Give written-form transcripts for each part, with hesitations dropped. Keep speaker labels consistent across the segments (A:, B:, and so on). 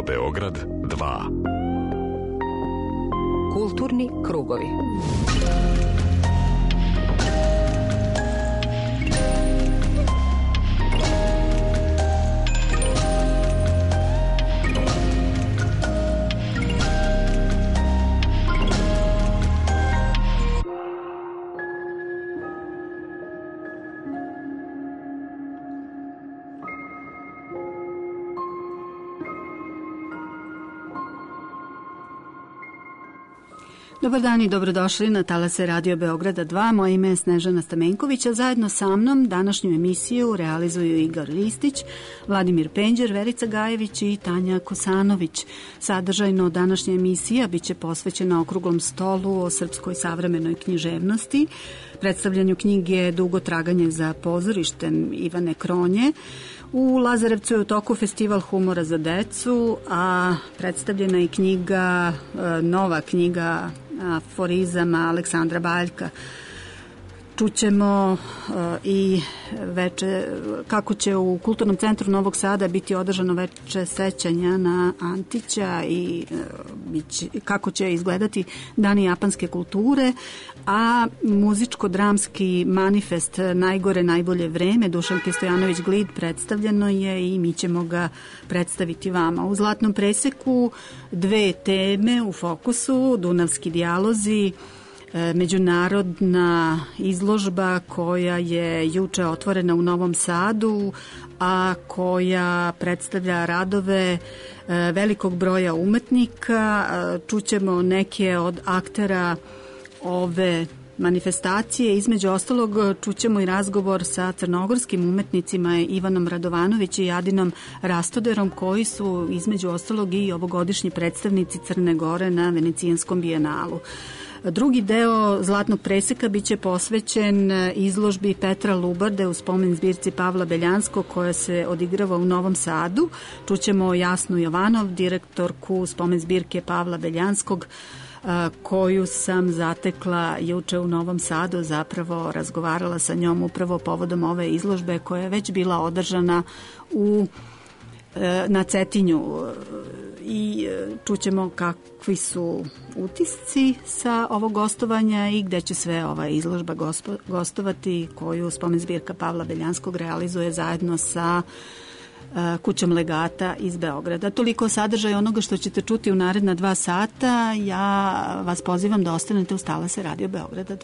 A: Beograd 2.
B: Kulturni krugovi.
C: Dobar dan i dobrodošli na talase Radio Beograda 2. Moje ime je Snežana Stamenković, a zajedno sa mnom današnju emisiju realizuju Igor Ristić, Vladimir Penđer, Verica Gajević i Tanja Kosanović. Sadržajno današnja emisija biće posvećena okruglom stolu o srpskoj savremenoj književnosti, predstavljanju knjige Dugo traganje za pozorištem Ivane Kronje. U Lazarevcu je u toku festival humora za decu, a predstavljena je knjiga, nova knjiga aforizama Aleksandra Baljka. Čućemo i veče, kako će u Kulturnom centru Novog Sada biti održano veče sećanja na Antića i kako će izgledati Dani japanske kulture, a muzičko-dramski manifest Najgore, najbolje vreme Dušanke Stojanović-Glid predstavljeno je i mi ćemo ga predstaviti vama. U Zlatnom preseku dve teme u fokusu, Dunavski dijalozi, međunarodna izložba koja je juče otvorena u Novom Sadu, a koja predstavlja radove velikog broja umetnika. Čućemo neke od aktera ove manifestacije. Između ostalog čućemo i razgovor sa crnogorskim umetnicima Ivanom Radovanović i Adinom Rastoderom, koji su između ostalog i ovogodišnji predstavnici Crne Gore na Venecijanskom bijenalu. Drugi deo Zlatnog preseka biće posvećen izložbi Petra Lubarde u spomen zbirci Pavla Beljanskog koja se odigrava u Novom Sadu. Čućemo Jasnu Jovanov, direktorku spomen zbirke Pavla Beljanskog, koju sam zatekla juče u Novom Sadu, zapravo razgovarala sa njom upravo povodom ove izložbe koja je već bila održana na Cetinju, i čućemo kakvi su utisci sa ovog gostovanja i gde će sve ova izložba gostovati, koju spomen zbirka Pavla Beljanskog realizuje zajedno sa Kućom legata iz Beograda. Toliko sadržaj onoga što ćete čuti u naredna 2 sata. Ja vas pozivam da ostanete uz talase Radio Beograda 2.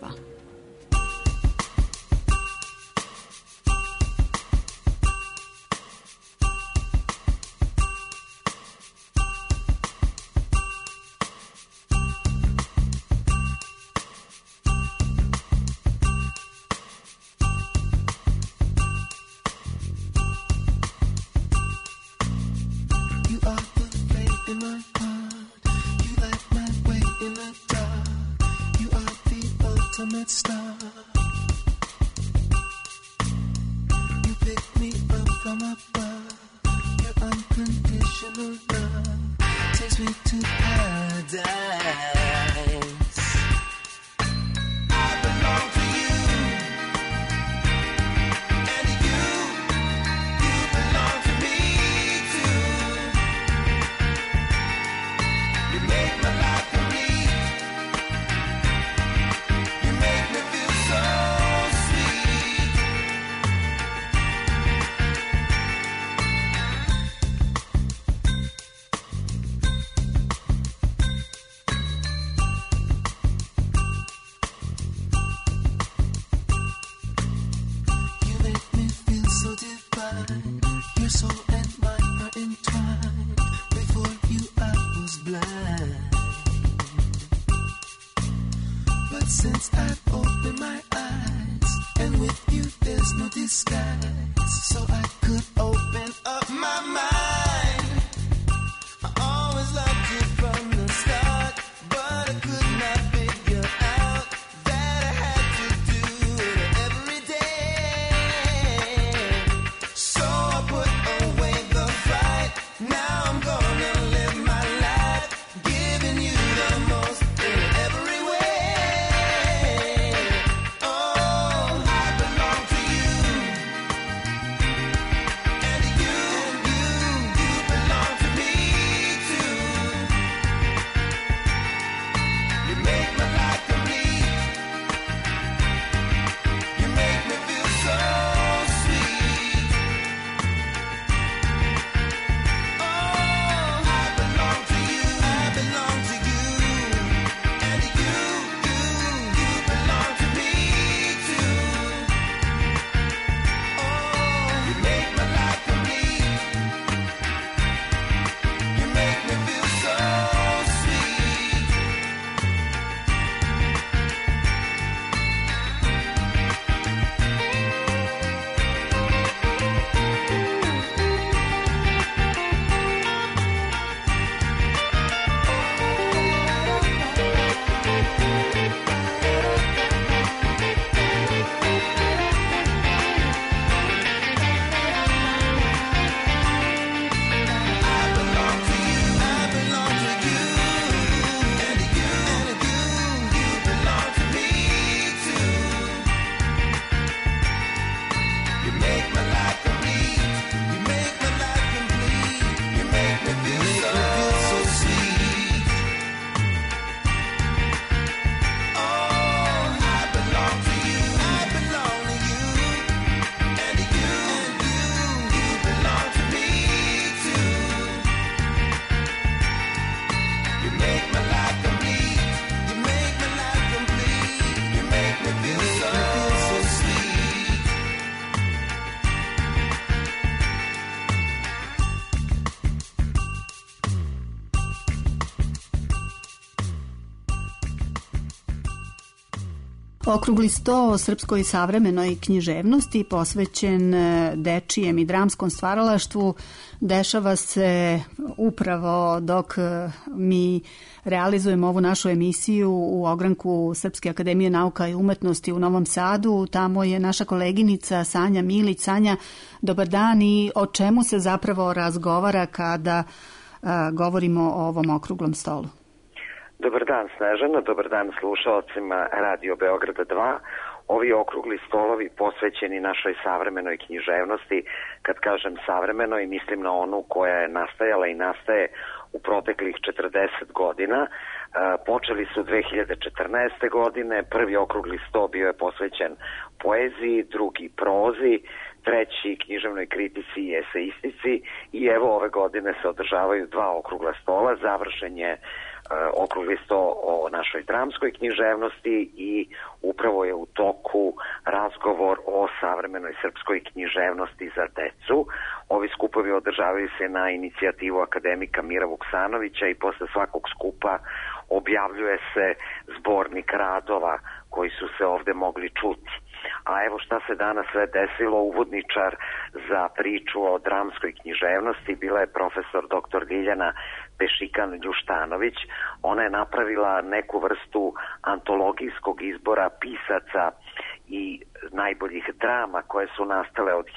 C: Okrugli sto o srpskoj savremenoj književnosti posvećen dečijem i dramskom stvaralaštvu dešava se upravo dok mi realizujemo ovu našu emisiju u ogranku Srpske akademije nauka i umetnosti u Novom Sadu. Tamo je naša koleginica Sanja Milić. Sanja, dobar dan, i o čemu se zapravo razgovara kada govorimo o ovom okruglom stolu?
A: Dobar dan, Snežana, dobar dan slušalcima Radio Beograda 2. Ovi okrugli stolovi posvećeni našoj savremenoj književnosti. Kad kažem savremenoj, mislim na onu koja je nastajala i nastaje u proteklih 40 godina. Počeli su 2014. godine, prvi okrugli sto bio je posvećen poeziji, drugi prozi, treći književnoj kritici i eseistici, i evo ove godine se održavaju dva okrugla stola. Završen je okrugli sto o našoj dramskoj književnosti i upravo je u toku razgovor o savremenoj srpskoj književnosti za decu. Ovi skupovi održavaju se na inicijativu akademika Mira Vuksanovića i posle svakog skupa objavljuje se zbornik radova koji su se ovde mogli čuti. A evo šta se danas sve desilo. Uvodničar za priču o dramskoj književnosti bila je profesor dr. Ljiljana Pešikan-Ljuštanović. Ona je napravila neku vrstu antologijskog izbora pisaca i najboljih drama koje su nastale od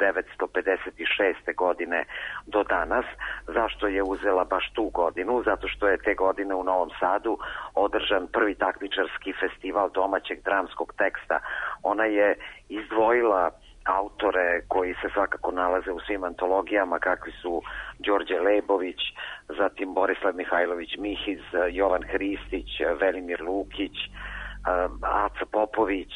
A: 1956. godine do danas. Zašto je uzela baš tu godinu? Zato što je te godine u Novom Sadu održan prvi takmičarski festival domaćeg dramskog teksta. Ona je izdvojila autore koji se svakako nalaze u svim antologijama, kakvi su Đorđe Lebović, zatim Borislav Mihajlović Mihiz, Jovan Hristić, Velimir Lukić, Aca Popović,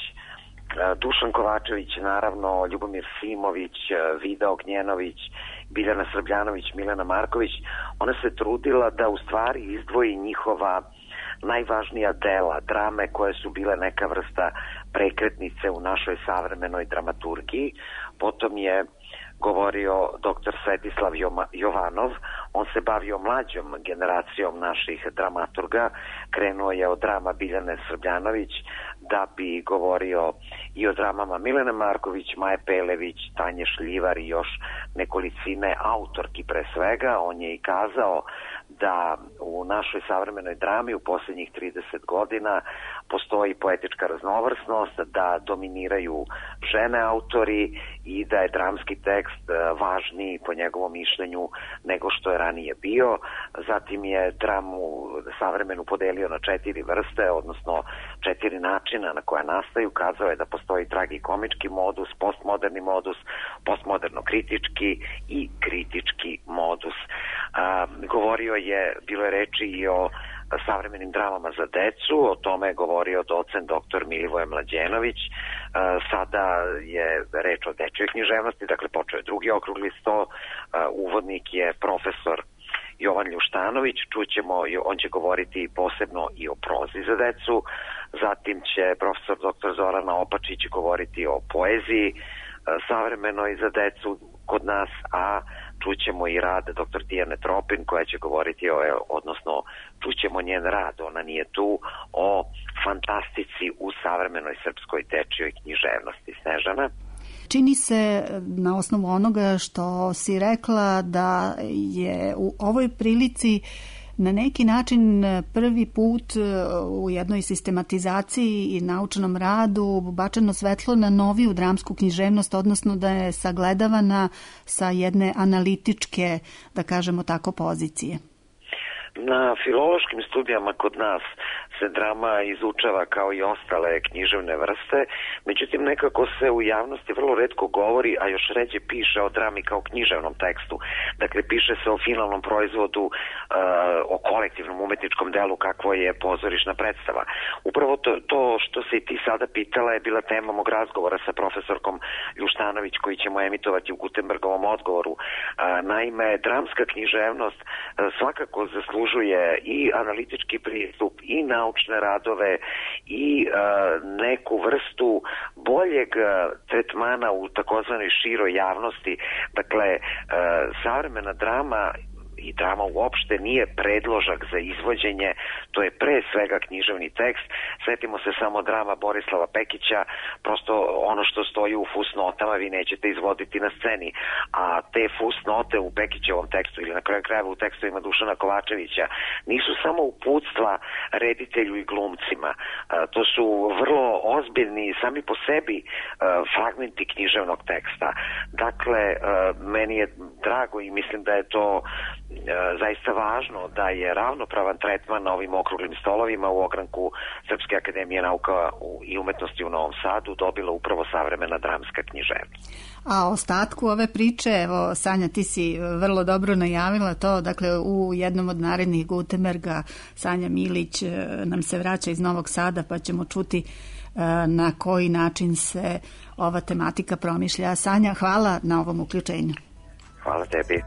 A: Dušan Kovačević, naravno, Ljubomir Simović, Vida Ognjenović, Biljana Srbljanović, Milena Marković. Ona se trudila da u stvari izdvoji njihova najvažnija dela, drame koje su bile neka vrsta prekretnice u našoj savremenoj dramaturgiji. Potom je govorio dr. Svetislav Jovanov. On se bavio mlađom generacijom naših dramaturga. Krenuo je od drama Biljane Srbljanović, da bi govorio i o dramama Milene Marković, Maje Pelević, Tanje Šljivar i još nekolicine autorki pre svega. On je i kazao da u našoj savremenoj drami u posljednjih 30 godina postoji poetička raznovrsnost, da dominiraju žene autori i da je dramski tekst važniji po njegovom mišljenju nego što je ranije bio. Zatim je dramu savremenu podelio na 4 vrste, odnosno 4 načina na koja nastaju. Kazao je da postoji tragikomički modus, postmoderni modus, postmoderno-kritički i kritički modus. Govorio je, bilo je reči i o savremenim dramama za decu, o tome je govorio docent dr. Milivoje Mlađenović. Sada je reč o dečjoj književnosti, dakle počeo je drugi okrugli sto. Uvodnik je profesor Jovan Ljuštanović. Čućemo, on će govoriti posebno i o prozi za decu. Zatim će profesor dr. Zorana Opačić govoriti o poeziji savremenoj za decu kod nas, a čućemo i rad dr. Dijane Tropin koja će govoriti odnosno čućemo njen rad, ona nije tu, o fantastici u savremenoj srpskoj dečjoj književnosti. Snežana?
C: Čini se na osnovu onoga što si rekla da je u ovoj prilici na neki način prvi put u jednoj sistematizaciji i naučnom radu bačeno svetlo na noviju dramsku književnost, odnosno da je sagledavana sa jedne analitičke, da kažemo tako, pozicije.
A: Na filološkim studijama kod nas se drama izučava kao i ostale književne vrste, međutim nekako se u javnosti vrlo retko govori, a još ređe piše o drami kao književnom tekstu. Dakle, piše se o finalnom proizvodu, o kolektivnom umetničkom delu kakvo je pozorišna predstava. Upravo to što se i ti sada pitala je bila tema mog razgovora sa profesorkom Ljuštanović koji ćemo emitovati u Gutenbergovom odgovoru. Naime, dramska književnost svakako zaslužuje i analitički pristup i naučne radove i neku vrstu boljeg tretmana u takozvanoj široj javnosti. Dakle, savremena drama i drama uopšte nije predložak za izvođenje, to je pre svega književni tekst. Svetimo se samo drama Borislava Pekića, prosto ono što stoji u fusnotama vi nećete izvoditi na sceni, a te fusnote u Pekićevom tekstu ili na kraju krajeva u tekstovima Dušana Kovačevića nisu samo uputstva reditelju i glumcima, to su vrlo ozbiljni sami po sebi fragmenti književnog teksta. Dakle, meni je drago i mislim da je to zaista važno da je ravnopravan tretman na ovim okruglim stolovima u ogranku Srpske akademije nauka i umetnosti u Novom Sadu dobila upravo savremena dramska književnost.
C: A ostatku ove priče, evo Sanja, ti si vrlo dobro najavila to, dakle u jednom od narednih Gutenberga Sanja Milić nam se vraća iz Novog Sada pa ćemo čuti na koji način se ova tematika promišlja. Sanja, hvala na ovom uključenju.
A: Hvala tebi.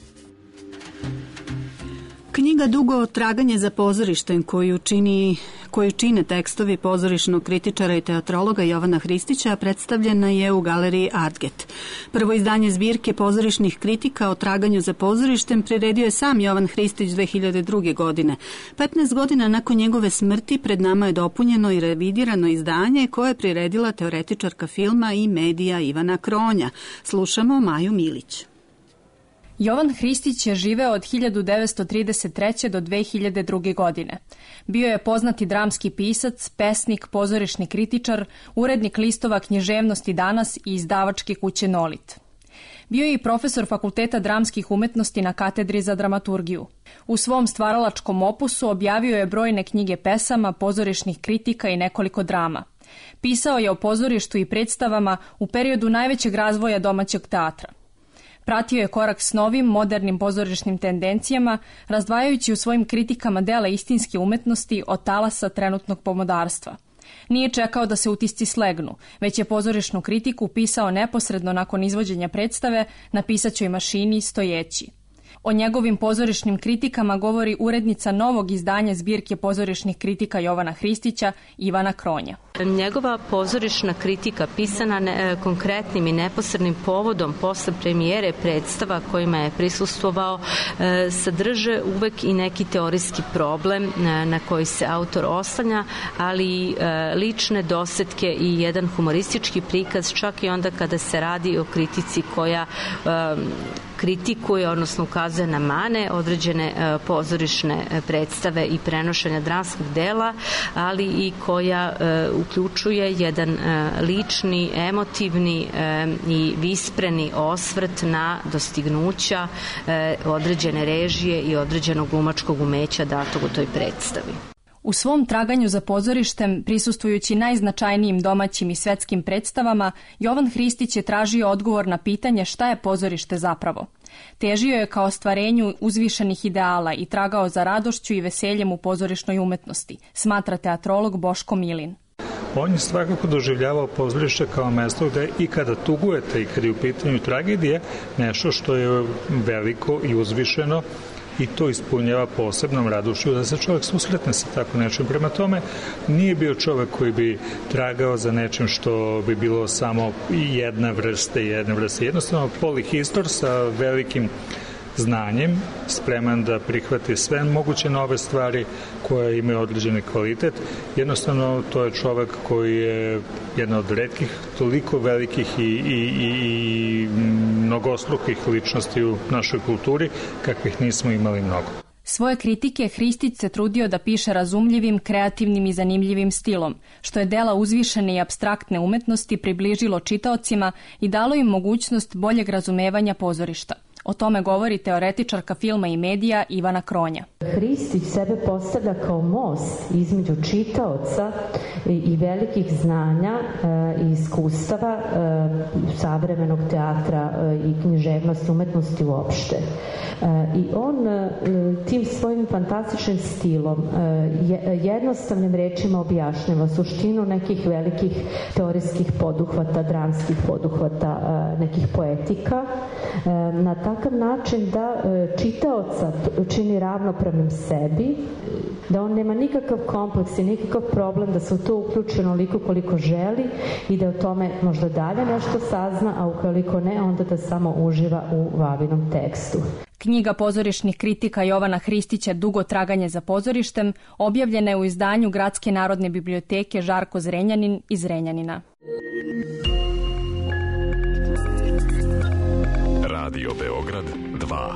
C: Dugo traganje za pozorištem koju čini koju čine tekstovi pozorišnog kritičara i teatrologa Jovana Hristića predstavljena je u galeriji Artget. Prvo izdanje zbirke pozorišnih kritika o traganju za pozorištem priredio je sam Jovan Hristić 2002. godine. 15 godina nakon njegove smrti pred nama je dopunjeno i revidirano izdanje koje je priredila teoretičarka filma i medija Ivana Kronja. Slušamo Maju Milić.
B: Jovan Hristić je živeo od 1933. do 2002. godine. Bio je poznati dramski pisac, pesnik, pozorišni kritičar, urednik listova Književnosti danas i izdavačke kuće Nolit. Bio je i profesor Fakulteta dramskih umetnosti na katedri za dramaturgiju. U svom stvaralačkom opusu objavio je brojne knjige pesama, pozorišnih kritika i nekoliko drama. Pisao je o pozorištu i predstavama u periodu najvećeg razvoja domaćeg teatra. Pratio je korak s novim, modernim pozorišnim tendencijama, razdvajajući u svojim kritikama dela istinske umetnosti od talasa trenutnog pomodarstva. Nije čekao da se utisci slegnu, već je pozorišnu kritiku pisao neposredno nakon izvođenja predstave na pisaćoj mašini stojeći. O njegovim pozorišnim kritikama govori urednica novog izdanja zbirke pozorišnih kritika Jovana Hristića, Ivana Kronja.
D: Njegova pozorišna kritika pisana konkretnim i neposrednim povodom posle premijere predstava kojima je prisustvovao sadrže uvek i neki teorijski problem na koji se autor oslanja, ali i lične dosetke i jedan humoristički prikaz, čak i onda kada se radi o kritici koja kritikuje, odnosno ukazuje na mane određene pozorišne predstave i prenošenja dramskog dela, ali i koja uključuje jedan lični, emotivni i vispreni osvrt na dostignuća određene režije i određenog glumačkog umeća datog u toj predstavi.
B: U svom traganju za pozorištem, prisustvujući najznačajnijim domaćim i svetskim predstavama, Jovan Hristić je tražio odgovor na pitanje šta je pozorište zapravo. Težio je ka ostvarenju uzvišenih ideala i tragao za radošću i veseljem u pozorišnoj umetnosti, smatra teatrolog Boško Milin.
E: On je svakako doživljavao pozorište kao mesto gde i kada tugujete i kada je u pitanju tragedije, nešto što je veliko i uzvišeno, i to ispunjava posebnom radošću da se čovjek susretne sa tako nečim. Prema tome, nije bio čovjek koji bi tragao za nečim što bi bilo samo jedna vrsta. Jednostavno, polihistor sa velikim znanjem, spreman da prihvati sve moguće nove stvari koje imaju određeni kvalitet. Jednostavno, to je čovjek koji je jedna od retkih, toliko velikih i mnogostrukih ličnosti u našoj kulturi, kakvih nismo imali mnogo.
B: Svoje kritike Hristić se trudio da piše razumljivim, kreativnim i zanimljivim stilom, što je dela uzvišene i apstraktne umetnosti približilo čitaocima i dalo im mogućnost boljeg razumevanja pozorišta. O tome govori teoretičarka filma i medija Ivana Kronja.
F: Hristić sebe postavlja kao most između čitaoca i velikih znanja i iskustava savremenog teatra i književnosti, umetnosti uopšte. I on tim svojim fantastičnim stilom jednostavnim rečima objašnjava suštinu nekih velikih teorijskih poduhvata, dramskih poduhvata, nekih poetika, na takav način da čitaoca čini ravnopravnim sebi, da on nema nikakav kompleks i nikakav problem da se u to uključi onoliko koliko želi i da o tome možda dalje nešto sazna, a ukoliko ne, onda da samo uživa u Vavinom tekstu.
B: Knjiga pozorišnih kritika Jovana Hristića Dugo traganje za pozorištem objavljena je u izdanju Gradske narodne biblioteke Žarko Zrenjanin iz Zrenjanina.
G: Radio Beograd 2.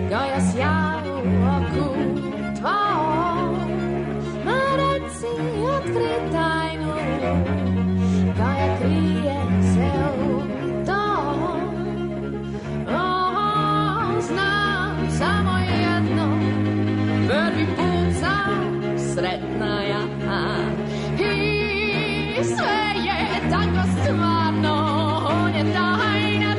H: Gaja sjaju oku tvao, ma reci otkri tajnu, Gaja krije se u tom. Znam samo jedno, prvi put sam sretna ja i sve je tako stvarno, on je tajna,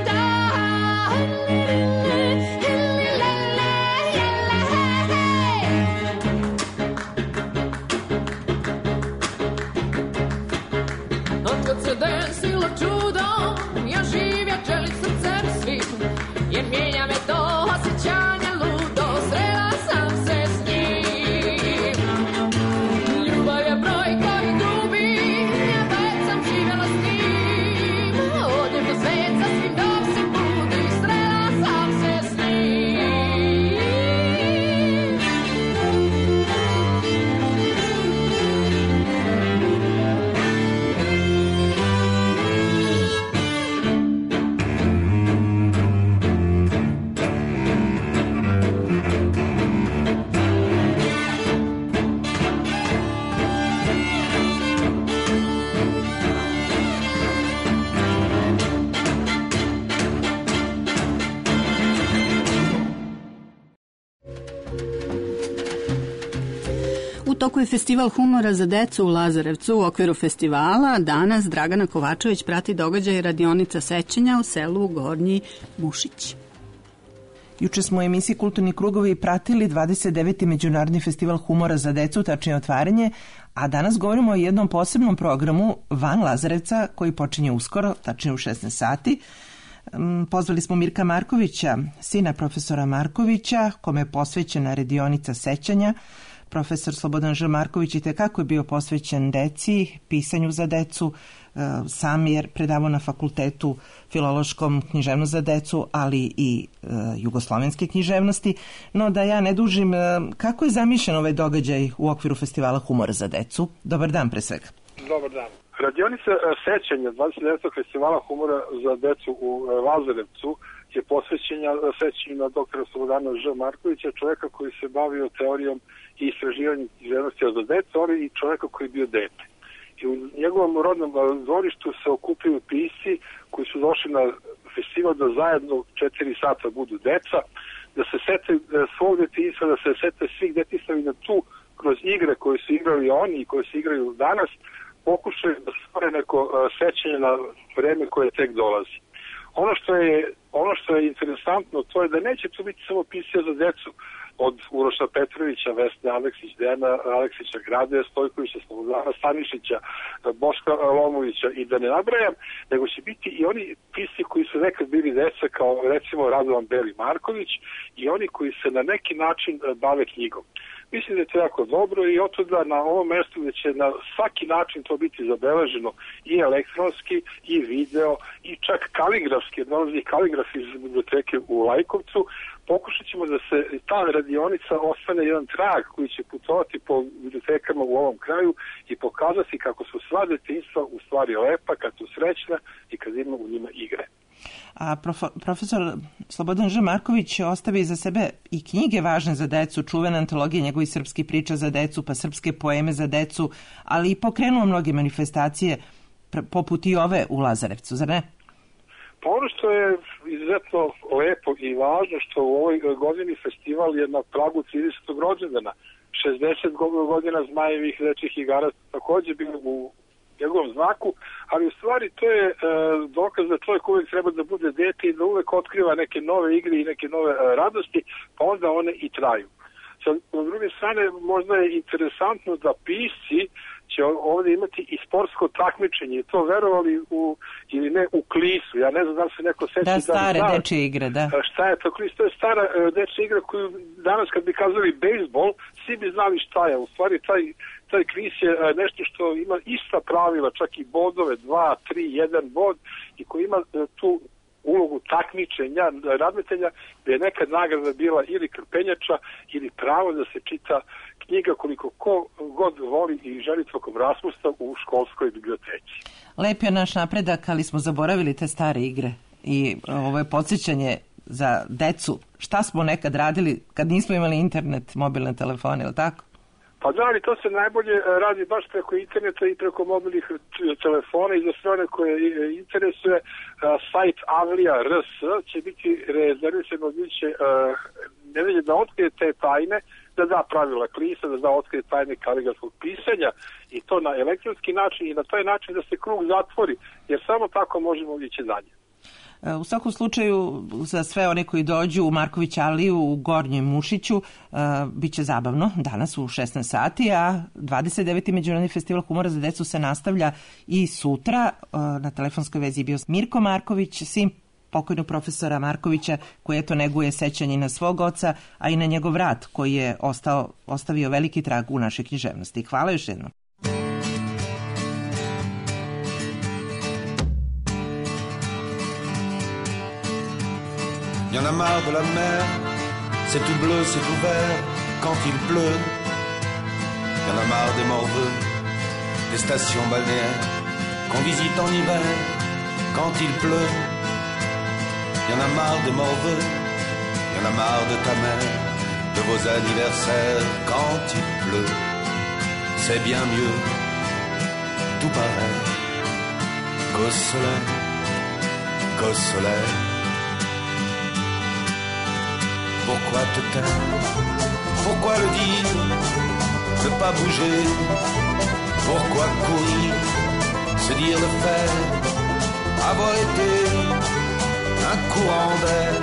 H: kad se desilo čudo, ja živja čeli srcem svim, jer mijenja me to osjećanje ludo, srela sam se s njim. Ljubav je broj koji gubi, ja već sam živjela s njim, odjem do sveca svim dok se budi, srela sam se s njim.
C: U toku je festival humora za decu u Lazarevcu. U okviru festivala danas Dragana Kovačević prati događaj radionica sećanja u selu Gornji Mušić.
I: Juče smo u emisiji Kulturni krugovi pratili 29. Međunarodni festival humora za decu, tačnije otvaranje, a danas govorimo o jednom posebnom programu van Lazarevca koji počinje uskoro, tačnije u 16 sati. Pozvali smo Mirka Markovića, sina profesora Markovića, kome je posvećena radionica sećanja. Profesor Slobodan Ž. Marković i tekako je bio posvećen deci, pisanju za decu, sam je predavao na fakultetu filološkom književnost za decu, ali i jugoslovenske književnosti. No da ja ne dužim, kako je zamišljen ovaj događaj u okviru festivala humora za decu? Dobar dan pre svega.
J: Dobar dan. Radionica sećanja 29. festivala humora za decu u Lazarevcu je posvećena sećanju na doktora Slobodana Ž. Markovića, čovjeka koji se bavio teorijom i istraživanjem književnosti za decu, ali i čovjeka koji je bio dete. I u njegovom rodnom dvorištu se okupljaju pisci koji su došli na festival da zajedno 4 sata budu deca, da se sete svog detinjstva, da se sete svih detinjstva i da tu kroz igre koje su igrali oni i koje se igraju danas pokušaju da stvore neko sećanje na vreme koje tek dolazi. Ono što je interesantno, to je da neće tu biti samo pisci za decu, od Uroša Petrovića, Vesne Aleksić, Dejana Aleksića, Gradeja Stojkovića, Slobodana Stanišića, Boška Lomovića i da ne nabrajam, nego će biti i oni pisci koji su nekad bili deca, kao recimo Radovan Beli Marković, i oni koji se na neki način bave knjigom. Mislim da je to jako dobro i otuda na ovom mestu gde će na svaki način to biti zabeleženo i elektronski, i video, i čak kaligrafski, dolazi kaligraf iz biblioteke u Lajkovcu. Pokušat ćemo da se ta radionica ostane jedan trag koji će putovati po bibliotekama u ovom kraju i pokazati kako su sva detinjstva u stvari lepa, kad su srećna i kad ima u njima igre.
I: A profesor Slobodan Ž. Marković ostavi za sebe i knjige važne za decu, čuvene antologije njegovih srpskih priča za decu, pa srpske poeme za decu, ali i pokrenuo mnoge manifestacije poput i ove u Lazarevcu, zar ne?
J: Pa ono što je izuzetno lepo i važno, što u ovoj godini festival je na pragu 30. rođendana. 60 godina Zmajevih dečjih igara takođe bilo u njegovom znaku, ali u stvari to je dokaz da čovjek uvijek treba da bude dete i da uvijek otkriva neke nove igre i neke nove radosti, pa onda one i traju. Sa druge strane, možda je interesantno da pisci će ovdje imati i sportsko takmičenje, to verovali ili ne u Klisu. Ja ne znam da li se neko seća.
I: Da, stare dečje igre, da.
J: Šta je to Klis? To je stara dečja igra koju danas kad bi kazali bejsbol, svi bi znali šta je. U stvari taj Klis je nešto što ima ista pravila, čak i bodove, 2, 3, 1 bod, i koji ima tu ulogu takmičenja, nadmetanja, gde je nekad nagrada bila ili krpenjača ili pravo da se čita knjiga koliko ko god voli i želi tokom raspusta u školskoj biblioteci.
I: Lep je naš napredak, ali smo zaboravili te stare igre i ovo je podsjećanje za decu. Šta smo nekad radili kad nismo imali internet, mobilne telefone, ili tako?
J: Pa da, ali to se najbolje radi baš preko interneta i preko mobilnih telefona i za sve one koje interesuje. Sajt Avlija.rs će biti rezervisan, će nedelje da otkrije te tajne, da da pravila klisa, da da otkrije tajne kaligrafskog pisanja i to na elektronski način i na taj način da se krug zatvori, jer samo tako možemo ići dalje.
I: U svakom slučaju, za sve one koji dođu u Marković Aliju u Gornjem Mušiću, bit će zabavno danas u 16 sati, a 29. Međunarodni festival humora za decu se nastavlja i sutra. Na telefonskoj vezi bio Mirko Marković, sin pokojnog profesora Markovića, koji eto neguje sećanje na svog oca, a i na njegov rad koji je ostavio veliki trag u našoj književnosti. Hvala još jednom.
K: Y en a marre de la mer, c'est tout bleu, c'est tout vert quand il pleut. Y en a marre des morveux, des stations balnéaires qu'on visite en hiver quand il pleut. Y en a marre des morveux, y en a marre de ta mère, de vos anniversaires quand il pleut. C'est bien mieux, tout pareil, qu'au soleil, qu'au soleil. Pourquoi te taire? Pourquoi le dire? Ne pas bouger? Pourquoi courir? Se dire le faire? Avoir été un courant d'air?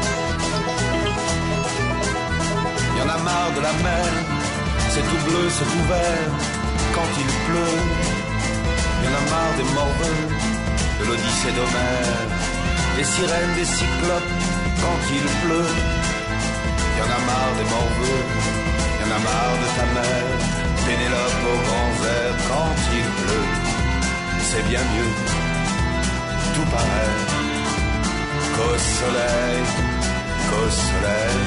K: Y en a marre de la mer, c'est tout bleu, c'est tout vert quand il pleut. Y en a marre des morveux, de l'Odyssée d'Homère, des sirènes, des cyclopes quand il pleut. Y en a marre des morveux, y en a marre de ta mère, Pénélope aux grands airs quand il pleut. C'est bien mieux, tout pareil, qu'au soleil, qu'au soleil.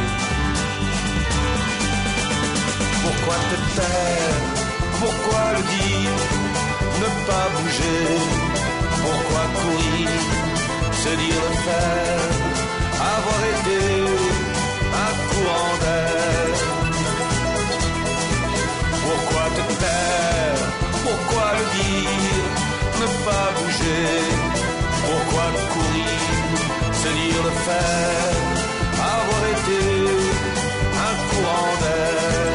K: Pourquoi te taire? Pourquoi le dire? Ne pas bouger? Pourquoi courir? Se dire le faire? Avoir été un courant d'air. Pourquoi te taire? Pourquoi le dire? Ne pas bouger. Pourquoi courir? Se dire le faire. Avoir été un courant d'air.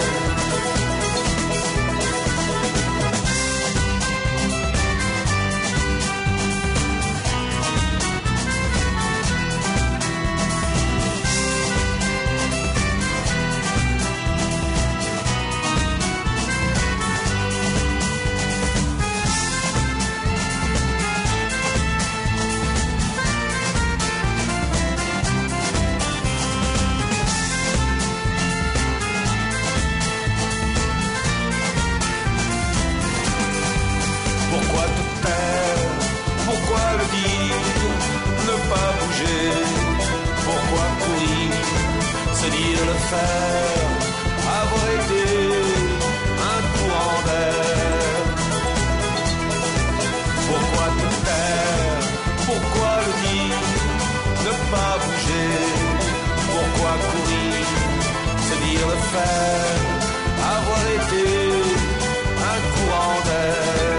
K: Se dire le faire, avoir été un courant d'air. Pourquoi te taire? Pourquoi le dire? Ne pas bouger. Pourquoi courir? Se dire le faire, avoir été un courant d'air.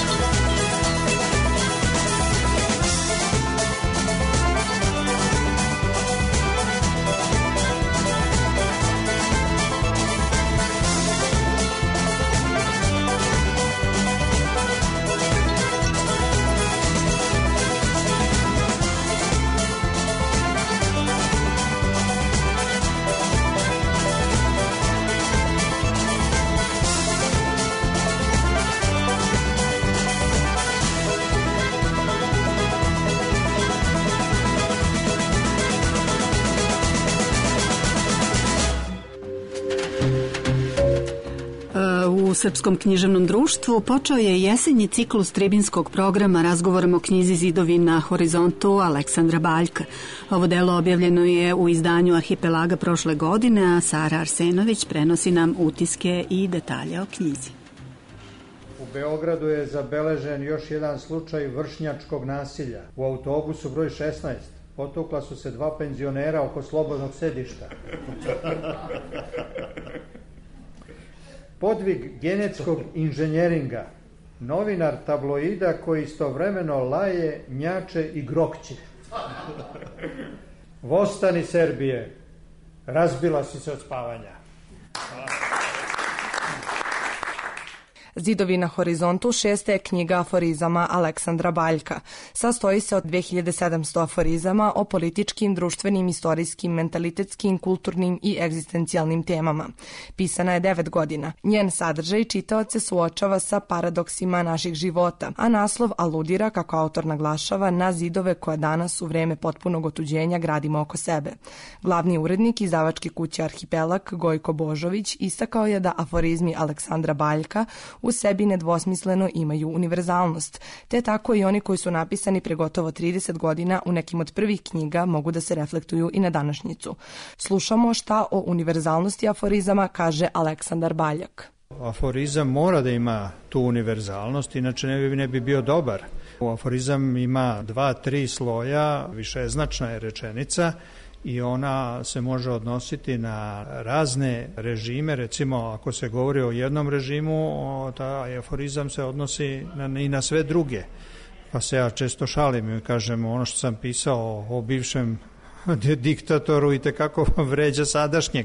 C: U Srpskom književnom društvu počeo je jesenji ciklus tribinskog programa razgovorom o knjizi Zidovi na horizontu Aleksandra Baljka. Ovo delo objavljeno je u izdanju Arhipelaga prošle godine, a Sara Arsenović prenosi nam utiske i detalje o knjizi.
L: U Beogradu je zabeležen još jedan slučaj vršnjačkog nasilja. U autobusu broj 16 Potukla su se dva penzionera oko slobodnog sedišta. Podvig genetskog inženjeringa. Novinar tabloida koji istovremeno laje, njače i grokće. Vostani Serbije, razbila si se od spavanja.
M: Zidovi na horizontu šesta je knjiga aforizama Aleksandra Baljka. Sastoji se od 2700 aforizama o političkim, društvenim, istorijskim, mentalitetskim, kulturnim i egzistencijalnim temama. Pisana je 9 godina. Njen sadržaj čitaoce suočava sa paradoksima naših života, a naslov aludira, kako autor naglašava, na zidove koje danas u vreme potpunog otuđenja gradimo oko sebe. Glavni urednik izdavačke kuće Arhipelag, Gojko Božović, istakao je da aforizmi Aleksandra Baljka u sebi nedvosmisleno imaju univerzalnost, te tako i oni koji su napisani pre gotovo 30 godina u nekim od prvih knjiga mogu da se reflektuju i na današnjicu. Slušamo šta o univerzalnosti aforizama kaže Aleksandar Baljak.
L: Aforizam mora da ima tu univerzalnost, inače ne bi bio dobar. Aforizam ima 2-3 sloja, višeznačna je rečenica i ona se može odnositi na razne režime. Recimo, ako se govori o jednom režimu, taj aforizam se odnosi i na sve druge. Pa se ja često šalim i kažem, ono što sam pisao o bivšem diktatoru i tekako vređa sadašnjeg.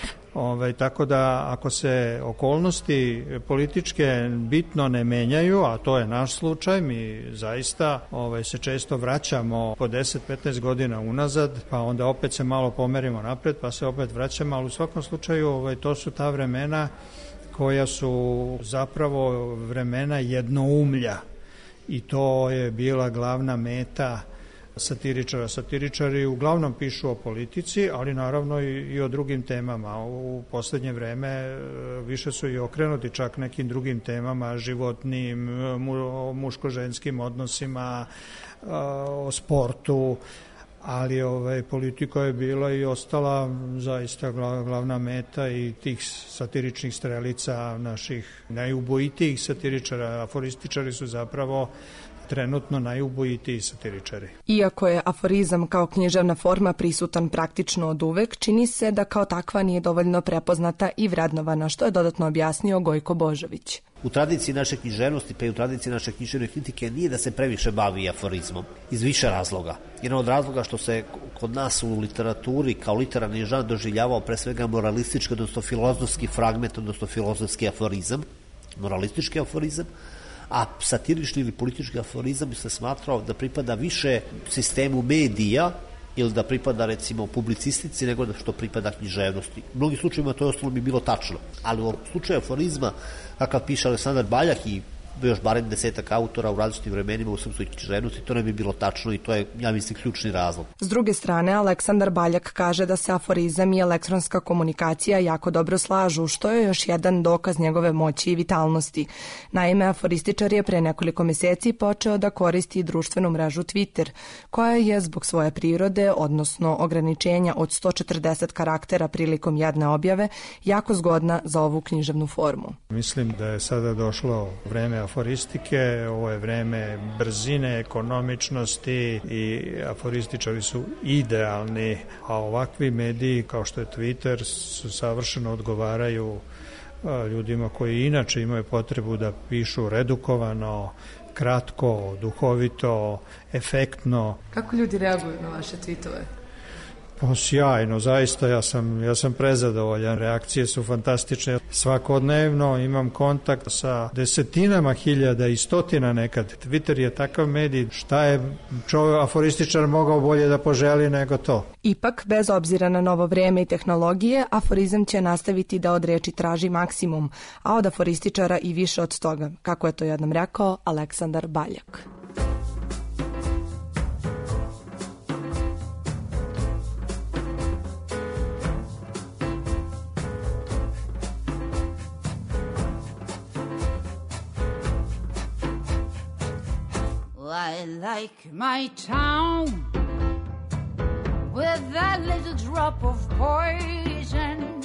L: Tako da ako se okolnosti političke bitno ne menjaju, a to je naš slučaj, mi zaista se često vraćamo po 10-15 godina unazad, pa onda opet se malo pomerimo napred, pa se opet vraćamo, ali u svakom slučaju to su ta vremena koja su zapravo vremena jednoumlja i to je bila glavna meta satiričara. Satiričari uglavnom pišu o politici, ali naravno i o drugim temama. U poslednje vreme više su i okrenuti čak nekim drugim temama, životnim, muško-ženskim odnosima, o sportu, ali politika je bila i ostala zaista glavna meta i tih satiričnih strelica, naših najubojitijih satiričara. Aforističari su zapravo trenutno najubojitiji satiričari.
M: Iako je aforizam kao književna forma prisutan praktično od uvek, čini se da kao takva nije dovoljno prepoznata i vrednovana, što je dodatno objasnio Gojko Božović.
N: U tradiciji naše književnosti, pa i u tradiciji naše književne kritike nije da se previše bavi aforizmom, iz više razloga. Jedan od razloga što se kod nas u literaturi kao literarni žanr doživljavao pre svega moralistički, odnosno filozofski fragment, odnosno filozofski aforizam, moralistički aforizam, a satirični ili politički aforizam bi se smatrao da pripada više sistemu medija ili da pripada recimo publicistici nego da što pripada književnosti. U mnogim slučajima to ostalo bi bilo tačno, ali u slučaju aforizma, kakav piše Aleksandar Baljak i još barem 10 autora u različitim vremenima u srpskoj književnosti, to ne bi bilo tačno i to je, ja mislim, ključni razlog.
M: S druge strane, Aleksandar Baljak kaže da se aforizam i elektronska komunikacija jako dobro slažu, što je još jedan dokaz njegove moći i vitalnosti. Naime, aforističar je pre nekoliko meseci počeo da koristi društvenu mrežu Twitter, koja je zbog svoje prirode, odnosno ograničenja od 140 karaktera prilikom jedne objave, jako zgodna za ovu književnu formu.
L: Mislim da je sada došlo vreme aforistike, ovo je vreme brzine, ekonomičnosti i aforističari su idealni, a ovakvi mediji kao što je Twitter su savršeno odgovaraju ljudima koji inače imaju potrebu da pišu redukovano, kratko, duhovito, efektno.
M: Kako ljudi reaguju na vaše tweetove?
L: Pa sjajno, zaista ja sam prezadovoljan, reakcije su fantastične. Svakodnevno imam kontakt sa desetinama hiljada i stotina nekad. Twitter je takav medij, šta je aforističar mogao bolje da poželi nego to.
M: Ipak, bez obzira na novo vreme i tehnologije, aforizam će nastaviti da od reči traži maksimum, a od aforističara i više od toga, kako je to jednom rekao Aleksandar Baljak.
O: I like my town with that little drop of poison.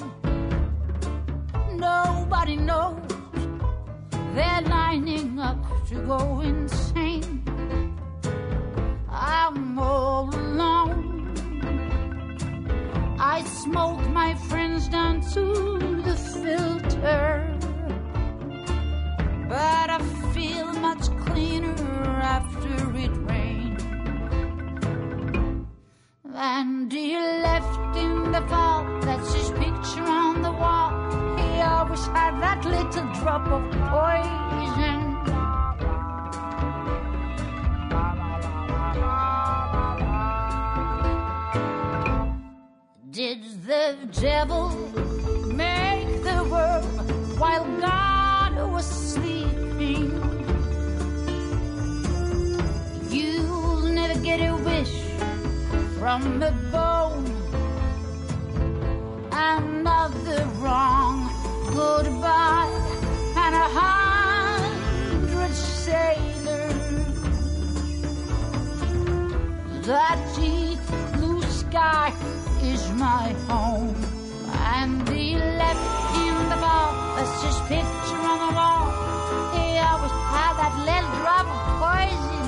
O: Nobody knows they're lining up to go insane. I'm all alone smoke my friends down to the filter, but I feel much cleaner after it rained. And he left in the fall, that's his picture on the wall. He always had that little drop of poison. Did the devil make the world while God was sleeping? You'll never get a wish from the bone. Another wrong goodbye and 100 sailors. That deep blue sky is my home, and he left in the fall. That's his picture on the wall. He always had that little drop of poison.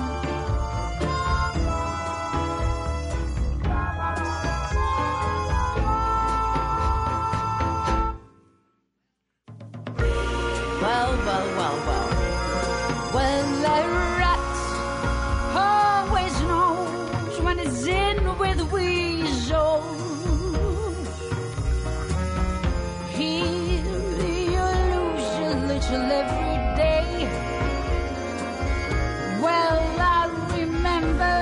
O: Well, the rat always knows when it's in with weasel. Here you lose a little every day. Well, I remember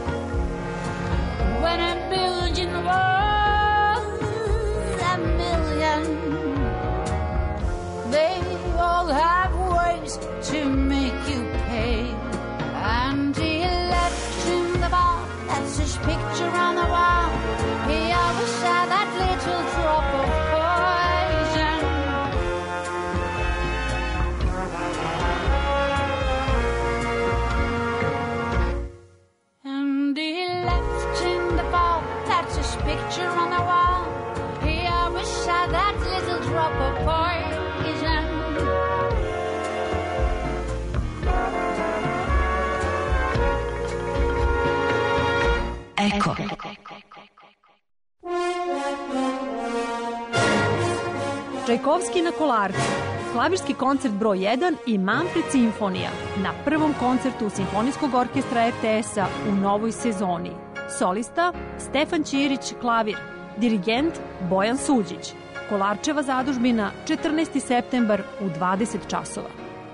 O: when a million was a million. They all have ways to make you pay. And he left in the bar, that's his picture on the wall. He always had that little drop of poison. And he left in the bar, that's his picture on the wall. He always had that little drop of poison.
P: Eko. Čajkovski na Kolarcu, klavirski koncert broj 1 i Manfred simfonija na prvom koncertu Simfonijskog orkestra RTS-a u novoj sezoni. Solista Stefan Ćirić, klavir, dirigent Bojan Suđić. Kolarčeva zadužbina, 14. septembar u 20 časova.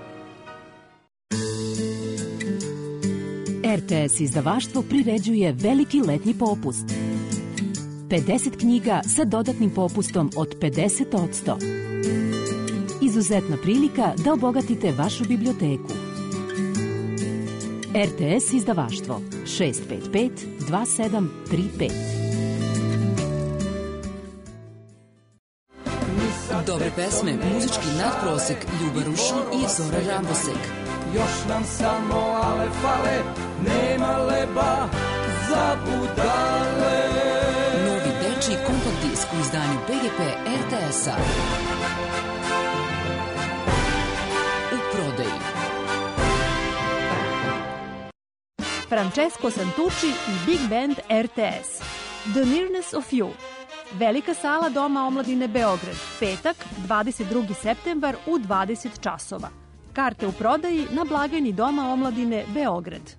Q: RTS izdavaštvo priređuje veliki letnji popust. 50 knjiga sa dodatnim popustom od 50%. Izuzetna prilika da obogatite vašu biblioteku. RTS izdavaštvo 655 2735.
R: Dobre pesme, muzički nadprosek, Ljuba Rušin i Zora Rambosek.
S: Još nam samo ale fale, nema leba za budale.
R: Novi dečiji kompakt disk u izdanju PGP RTS-a. U prodaji.
P: Francesco Santucci i Big Band RTS. The Nearness of You. Velika sala Doma omladine Beograd. Petak, 22. septembar u 20 časova. Karte u prodaji na blagajni Doma omladine Beograd.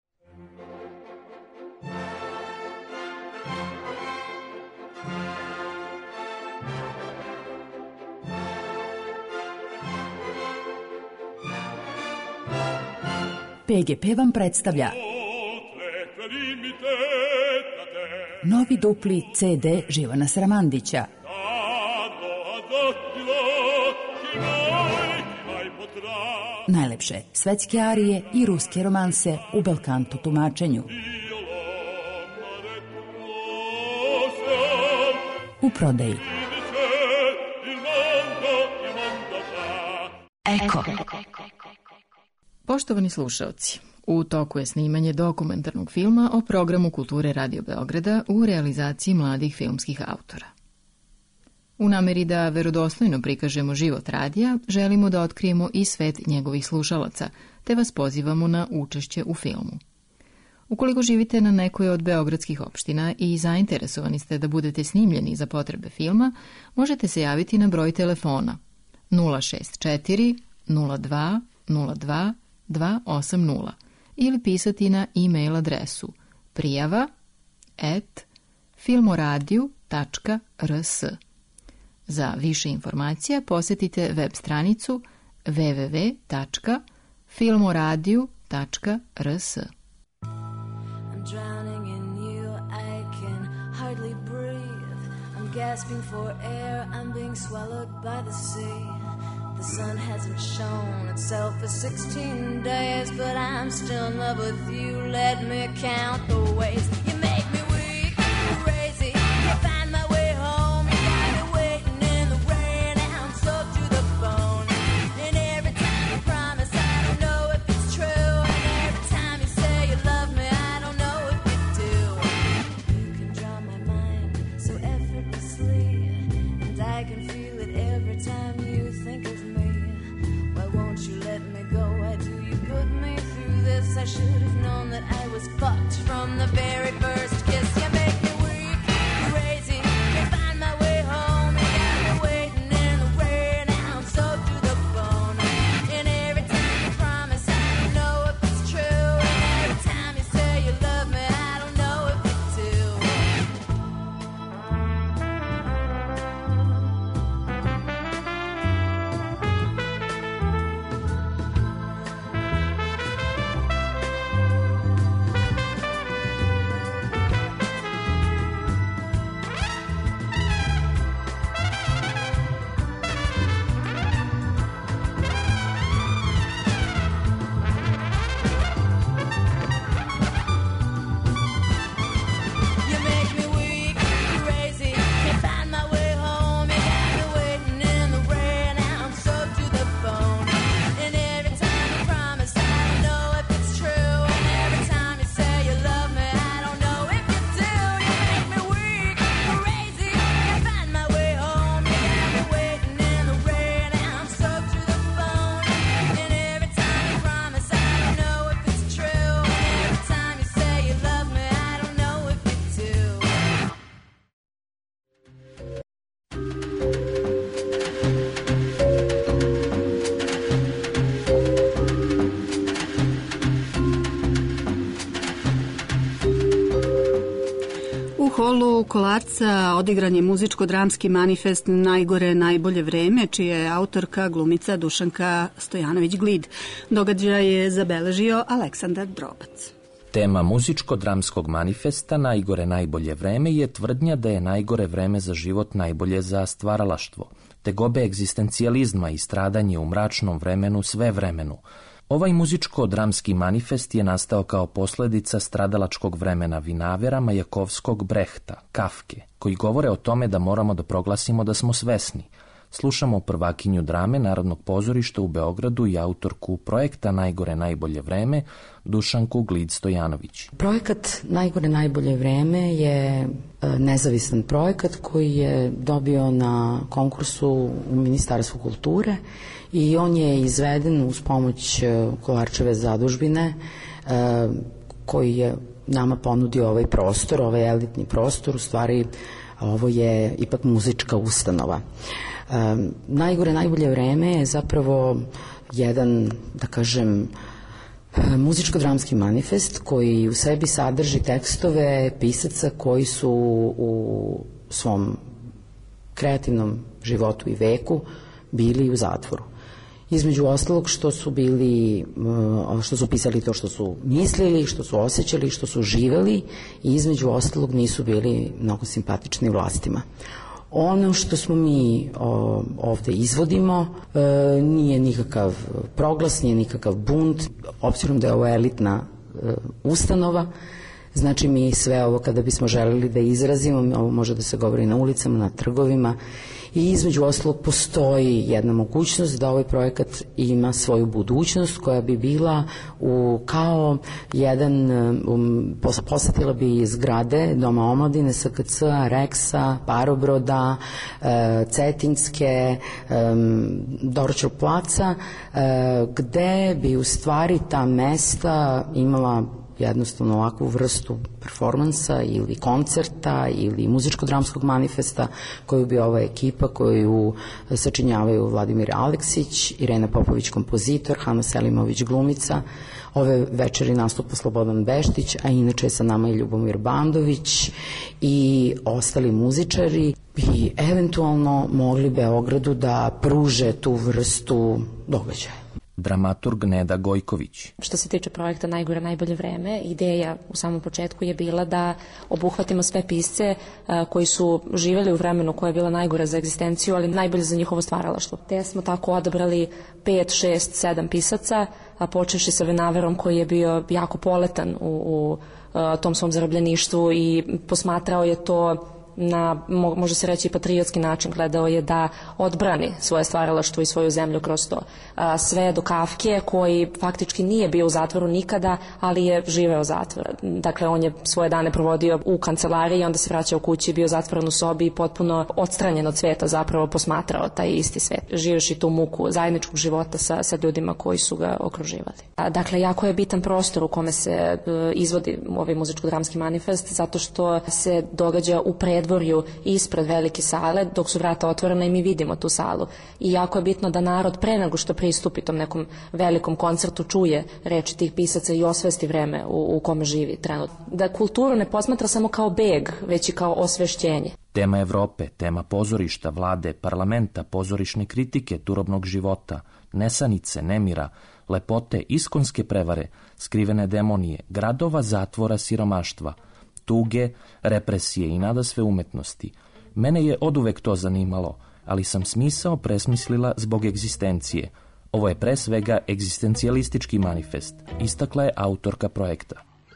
Q: PGP vam predstavlja novi dupli CD Živana Sramandića. Najlepše svetske arije i ruske romanse u belkanto tumačenju. U prodaji.
P: Eko.
T: Poštovani slušaoci, u toku je snimanje dokumentarnog filma o programu Kulture Radio Beograda u realizaciji mladih filmskih autora. U nameri da verodostojno prikažemo život radija, želimo da otkrijemo i svet njegovih slušalaca, te vas pozivamo na učešće u filmu. Ukoliko živite na nekoj od beogradskih opština i zainteresovani ste da budete snimljeni za potrebe filma, možete se javiti na broj telefona 064 02 02 280 ili pisati na e-mail adresu prijava@filmoradio.rs. Za više informacija posetite web stranicu www.filmoradio.rs.
O: I'm drowning in you, I can hardly breathe. I'm gasping for air, I'm being swallowed by the sea. The sun hasn't shown itself for 16 days, but I'm still in love with you. Let me count the ways you make me weak, crazy. Can't find my way home. You got me waiting in the rain. I'm soaked to the bone. And every time you promise, I don't know if it's true. And every time you say you love me, I don't know if you do. You can draw my mind so effortlessly, and I can feel it every time you think of me. Why won't you let me go? Why do you put me through this? I should have known that I was fucked from the very first kiss. You make me weak, crazy. Can't find my way home. You got me waiting in the rain. I'm soaked to the bone. And every time you promise, I don't know if it's true. And every time you say you love me, I don't know if you do. You make me weak, crazy. Can't find my way home. You got me waiting in the rain. I'm soaked to the bone. And every time you promise, I don't know if it's true. And every time you say you love me, I don't know if you do. You make me weak, crazy. Can't find my way home. You got me waiting in the rain. I'm soaked to the bone. And every time you promise, I don't know if it's true. And every time you say you love me, I don't know if you do.
C: U holu Kolarca odigran je muzičko-dramski manifest Najgore, najbolje vreme, čija je autorka glumica Dušanka Stojanović-Glid. Događaj je zabeležio Aleksandar Drobac.
U: Tema muzičko-dramskog manifesta Najgore, najbolje vreme je tvrdnja da je najgore vreme za život najbolje za stvaralaštvo, tegobe egzistencijalizma i stradanje u mračnom vremenu sve vremenu. Ovaj muzičko-dramski manifest je nastao kao posledica stradalačkog vremena Vinavera, Majakovskog, Brehta, Kafke, koji govore o tome da moramo da proglasimo da smo svesni. Slušamo prvakinju drame Narodnog pozorišta u Beogradu i autorku projekta Najgore, najbolje vreme, Dušanku Glid Stojanović.
V: Projekat Najgore, najbolje vreme je nezavisan projekat koji je dobio na konkursu u Ministarstvu kulture i on je izveden uz pomoć Kolarčeve zadužbine koji je nama ponudio ovaj prostor, ovaj elitni prostor. U stvari ovo je ipak muzička ustanova. Najgore, najbolje vreme je zapravo jedan, da kažem, muzičko-dramski manifest koji u sebi sadrži tekstove pisaca koji su u svom kreativnom životu i veku bili u zatvoru. Između ostalog što su bili, što su pisali to što su mislili, što su osjećali, što su živeli i između ostalog nisu bili mnogo simpatični vlastima. Ono što smo mi ovde izvodimo nije nikakav proglas, nije nikakav bunt, obzirom da je ovo elitna ustanova. Znači mi sve ovo kada bismo želeli da izrazimo, ovo može da se govori na ulicama, na trgovima i između ostalog postoji jedna mogućnost da ovaj projekat ima svoju budućnost koja bi bila kao jedan, posetila bi zgrade Doma omladine, SKC-a, Reksa, Parobroda, Cetinjske, Dorćol placa, gde bi u stvari ta mesta imala jednostavno ovakvu vrstu performansa ili koncerta ili muzičko-dramskog manifesta koju bi ova ekipa koju sačinjavaju Vladimir Aleksić, Irena Popović kompozitor, Hana Selimović glumica, ove večeri nastupa Slobodan Beštić, a inače je sa nama i Ljubomir Bandović i ostali muzičari bi eventualno mogli Beogradu da pruže tu vrstu događaja.
U: Dramaturg Neda Gojković.
A: Što se tiče projekta Najgore najbolje vreme, ideja u samom početku je bila da obuhvatimo sve pisce koji su živjeli u vremenu koje je bila najgore za egzistenciju, ali najbolje za njihovo stvaralaštvo. Te smo tako odabrali 5, 6, 7 pisaca, a počevši sa Venaverom koji je bio jako poletan u tom svom zarobljeništvu i posmatrao je to na, može se reći, patriotski način, gledao je da odbrani svoje stvaralaštvo i svoju zemlju kroz to. Sve do Kafke, koji faktički nije bio u zatvoru nikada, ali je živeo zatvor. Dakle, on je svoje dane provodio u kancelariji i onda se vraćao kući, bio zatvoren u sobi i potpuno odstranjen od sveta, zapravo posmatrao taj isti svet. Živeći tu muku zajedničkog života sa ljudima koji su ga okruživali. Dakle, jako je bitan prostor u kome se izvodi ovaj muzičko-dramski manifest, zato što se događa u predvorju ispred velike sale, dok su vrata otvorena i mi vidimo tu salu. I jako je bitno da narod pre nego što pristupi tom nekom velikom koncertu čuje reči tih pisaca i osvesti vreme u kome živi trenutno. Da kulturu ne posmatra samo kao beg, već i kao osvešćenje.
U: Tema Evrope, tema pozorišta, vlade, parlamenta, pozorišne kritike, turobnog života, nesanice, nemira, lepote, iskonske prevare, skrivene demonije, gradova, zatvora, siromaštva, tuge, represije i nadasve umetnosti. Mene je oduvek to zanimalo, ali sam smisao presmislila zbog egzistencije. Ovo je pre svega egzistencijalistički manifest, istakla je autorka projekta.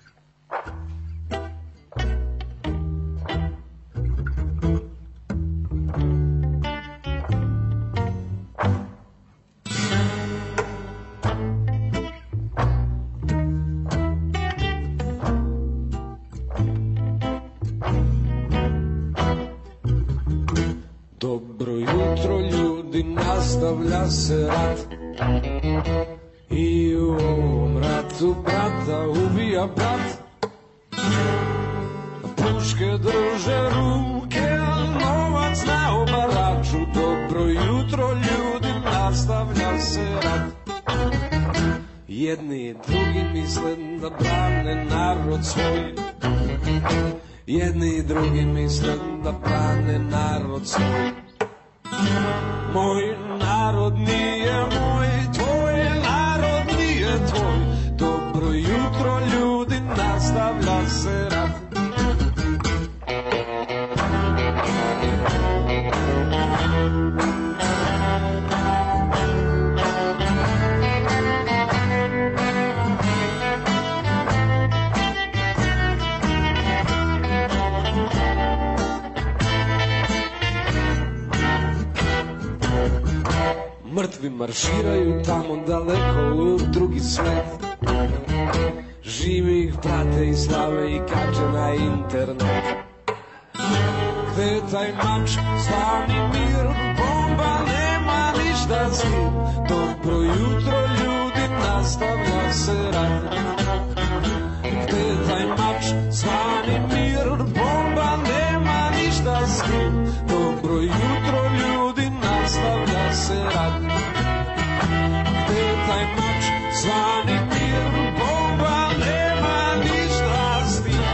S: Dobro jutro ljudi, nastavlja se rat i u ovom ratu brata ubija brat. Puške druže ruke, novac na obalaču. Dobro jutro ljudi, nastavlja se rat. Jedni i drugi misle da brane narod svoj. Jedni i drugi misle da brane narod svoj. Moj narod nije moj, tvoj narod nije tvoj. Dobro jutro ljudi, nastavlja se rat. Mrtvi marširaju tamo daleko u drugi svet. Živi ih prate i slave i kače na internet. Gde je taj mač, slavni mir, bomba, nema ništa s tim. Dobro jutro ljudi, nastavlja se rat. Gde je taj mač, slavni mir, bomba, nema ništa s tim. Dobro jutro ljudi, nastavlja se rat. Gde je taj mač, zvani mir, bomba, nema ništa s tim.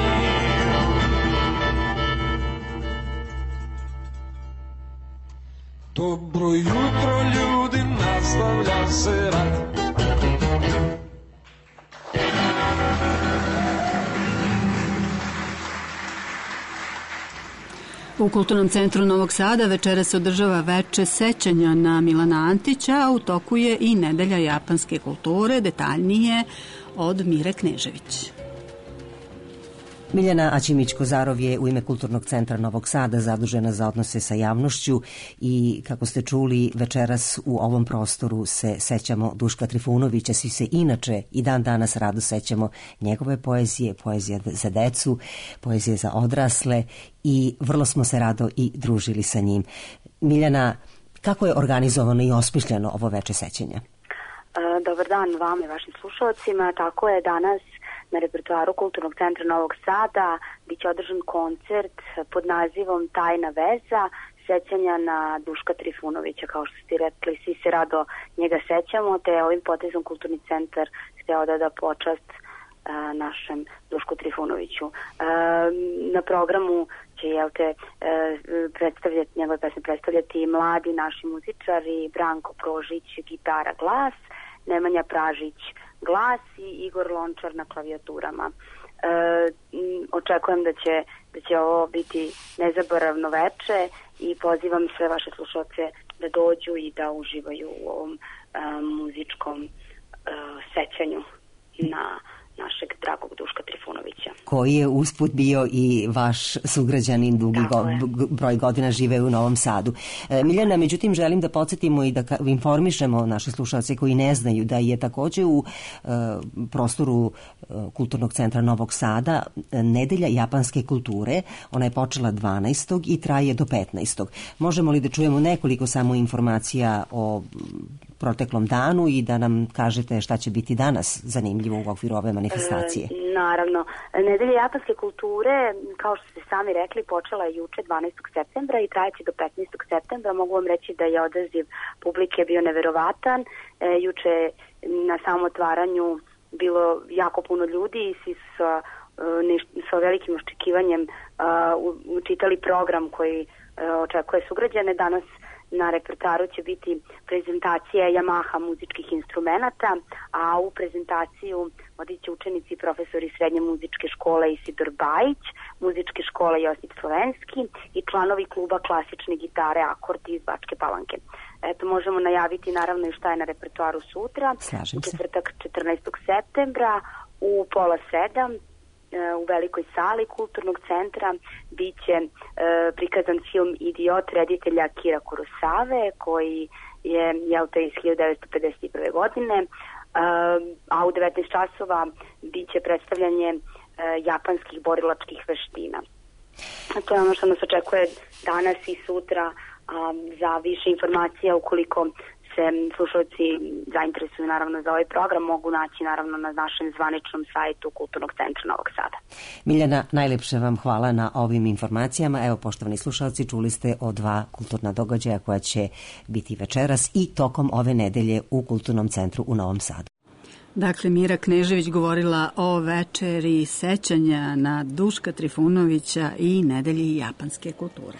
S: Dobro jutro ljudi, nastavlja se rat.
C: U Kulturnom centru Novog Sada večera se održava veče sećanja na Milana Antića, a u toku je i nedelja japanske kulture, detaljnije od Mire Knežević.
D: Miljana Aćimić-Kozarov je u ime Kulturnog centra Novog Sada zadužena za odnose sa javnošću i, kako ste čuli, večeras u ovom prostoru se sećamo Duška Trifunovića. Svi se inače i dan danas rado sećamo njegove poezije, poezije za decu, poezije za odrasle i vrlo smo se rado i družili sa njim. Miljana, kako je organizovano i osmišljeno ovo veče sećanja?
W: Dobar dan vama i vašim slušalcima. Tako je, danas
E: na repertoaru Kulturnog centra Novog Sada biće održan koncert pod nazivom Tajna veza, sećanja na Duška Trifunovića. Kao što ste rekli, svi se rado njega sećamo, te ovim potezom Kulturni centar hteo da počast našem Dušku Trifunoviću. Na programu će predstavljati njegove pesme predstavljati mladi naši muzičari, Branko Prožić gitara glas, Nemanja Pražić glas i Igor Lončar na klavijaturama. Očekujem da će ovo biti nezaboravno veče i pozivam sve vaše slušalce da dođu i da uživaju u ovom muzičkom sećanju na našeg dragog Duška Trifunovića.
D: Koji je usput bio i vaš sugrađanin, dugi broj godina žive u Novom Sadu. Miljana, međutim, želim da podsjetimo i da informišemo naše slušalce koji ne znaju da je takođe u prostoru Kulturnog centra Novog Sada nedelja japanske kulture. Ona je počela 12. i traje do 15. Možemo li da čujemo nekoliko samo informacija o proteklom danu i da nam kažete šta će biti danas zanimljivo u okviru ove manifestacije?
E: Naravno. Nedelja japanske kulture, kao što ste sami rekli, počela je juče 12. septembra i trajeće do 15. septembra. Mogu vam reći da je odaziv publike bio neverovatan. Juče na samom otvaranju bilo jako puno ljudi i svi su sa velikim očekivanjem učitali program koji očekuje sugrađane. Danas na repertoaru će biti prezentacija Yamaha muzičkih instrumenata, a u prezentaciju vodit će učenici i profesori Srednje muzičke škole Isidor Bajić, muzičke škole Josip Slovenski i članovi kluba klasične gitare Akord iz Bačke Palanke. Eto, možemo najaviti naravno i šta je na repertoaru sutra. U četvrtak 14. septembra u 6:30 u velikoj sali Kulturnog centra biće prikazan film Idiot reditelja Akira Kurosave, koji je iz 1951. godine, a u 19 časova biće predstavljanje japanskih borilačkih veština. To je ono što nas očekuje danas i sutra. Za više informacija, ukoliko se slušalci zainteresuju naravno za ovaj program, mogu naći naravno na našem zvaničnom sajtu Kulturnog centra Novog Sada.
D: Miljana, najlepše vam hvala na ovim informacijama. Evo, poštovani slušalci, čuli ste o 2 kulturna događaja koja će biti večeras i tokom ove nedelje u Kulturnom centru u Novom Sadu.
C: Dakle, Mira Knežević govorila o večeri sećanja na Duška Trifunovića i nedelji japanske kulture.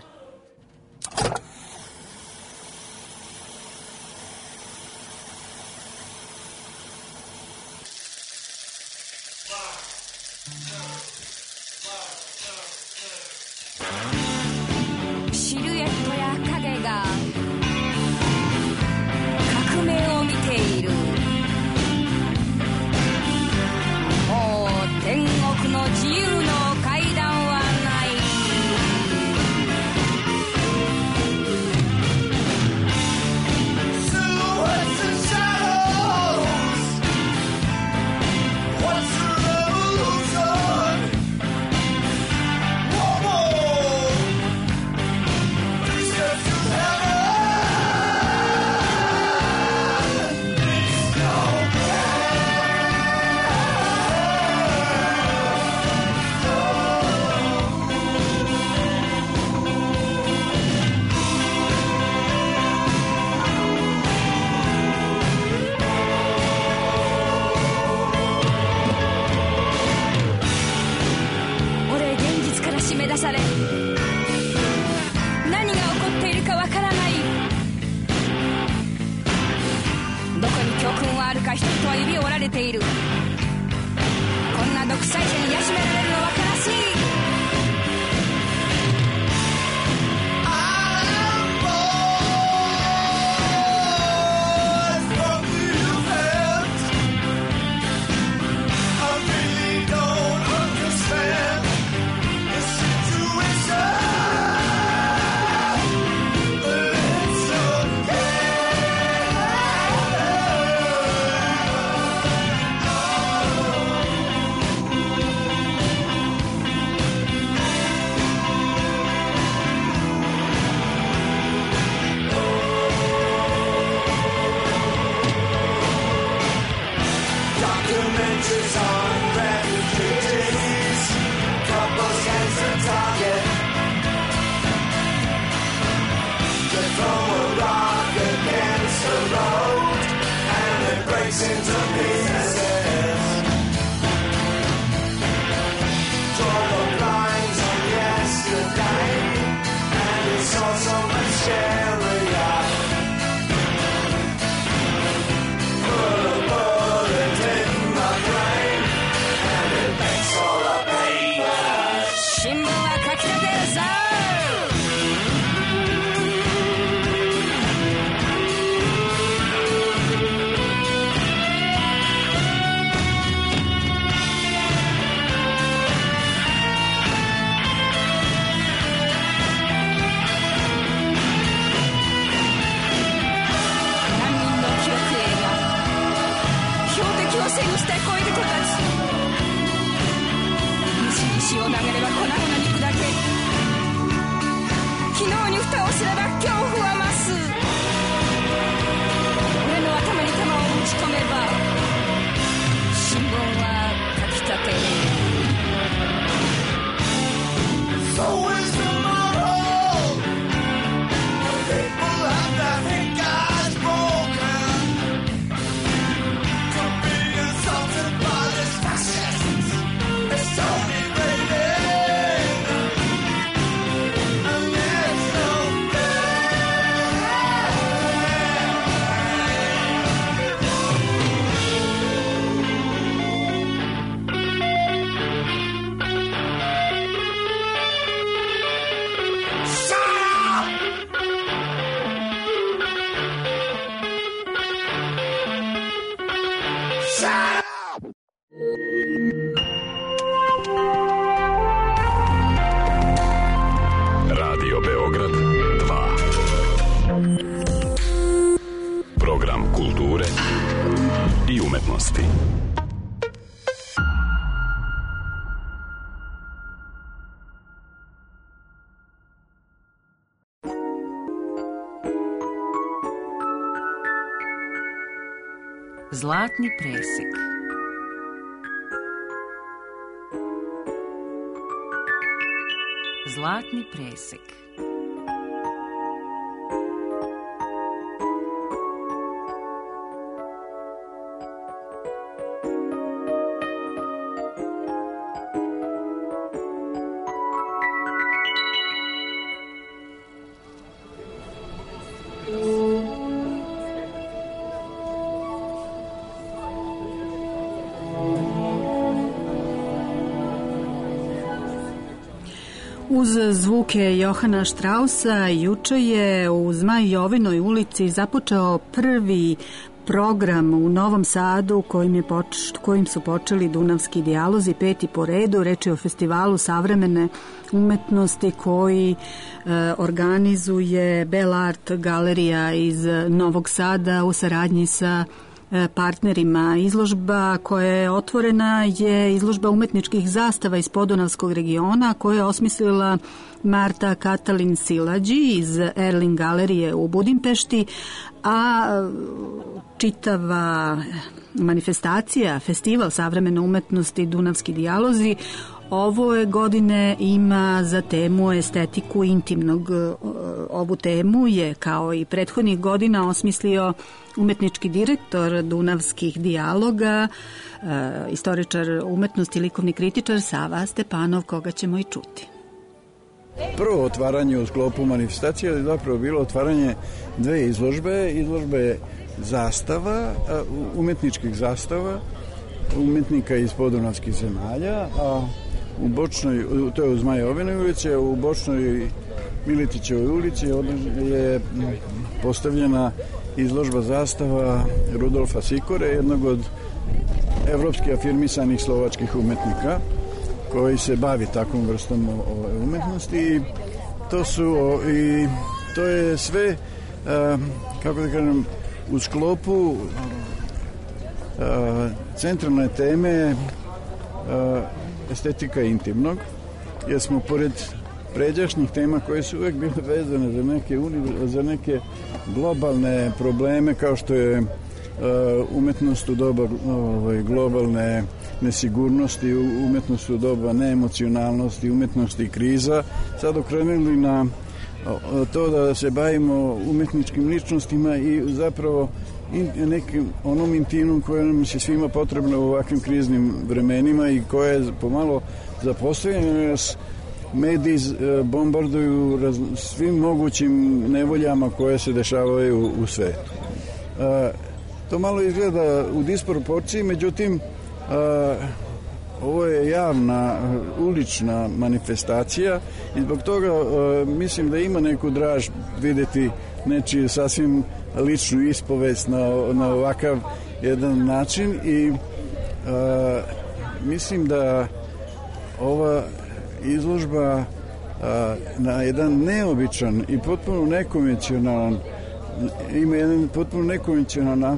B: breaks into pieces. Draw the blinds on yesterday, and it's all so much scarier. Put a bullet in my brain, and it makes all the pain. 新聞は書き立てるさ。背にした恋人たち、石を投げれば粉々肉だけ、昨日に蓋をすれば恐怖は増す。俺の頭に弾を打ち込めば新聞は書き立てる。 So is tomorrow. People have their fingers broken. Assaulted by this fascist, it's only raining, and it's so Shut up! Shut up!
G: Radio Beograd 2. Program kulture i umetnosti.
R: Zlatni presek. Zlatni presek.
C: Uz zvuke Johana Strausa juče je u Zmaj Jovinoj ulici započeo prvi program u Novom Sadu kojim su počeli Dunavski dijalozi, 5. po redu. Reč je o festivalu savremene umetnosti koji organizuje Bell Art galerija iz Novog Sada u saradnji sa partnerima. Izložba koja je otvorena je izložba umetničkih zastava iz Podunavskog regiona koju je osmislila Marta Katalin Silađi iz Erling galerije u Budimpešti, a čitava manifestacija, festival savremene umetnosti Dunavski dijalozi ove godine ima za temu estetiku intimnog. Ovu temu je kao i prethodnih godina osmislio umetnički direktor Dunavskih dijaloga, istoričar umetnosti i likovni kritičar Sava Stepanov, koga ćemo i čuti.
F: Prvo otvaranje u sklopu manifestacije je zapravo bilo otvaranje dve izložbe zastava, umetničkih zastava, umetnika iz podunavskih zemalja, a u bočnoj, to je u Zmajovinoj ulici, a u bočnoj Miletićevoj ulici je postavljena izložba zastava Rudolfa Sikore, jednog od evropski afirmisanih slovačkih umetnika koji se bavi takvom vrstom umetnosti. To je sve, kako da kažem, u sklopu centralne teme estetika intimnog, jer smo pored pređašnjih tema koje su uvek bile vezane za neke globalne probleme kao što je umetnost u doba globalne nesigurnosti, umetnost u doba neemocionalnosti, umetnosti i kriza, sad okrenuli na to da se bavimo umetničkim ličnostima i zapravo nekim onom intimnom koja nam se svima potrebna u ovakvim kriznim vremenima i koja je pomalo zapostavljena, nas mediji bombarduju svim mogućim nevoljama koje se dešavaju u svetu. To malo izgleda u disproporciji, međutim ovo je javna ulična manifestacija i zbog toga mislim da ima neku draž videti nečiju sasvim ličnu ispovest na ovakav jedan način i mislim da ova izložba na jedan neobičan i potpuno nekonvencionalan ima jedan potpuno nekonvencionalan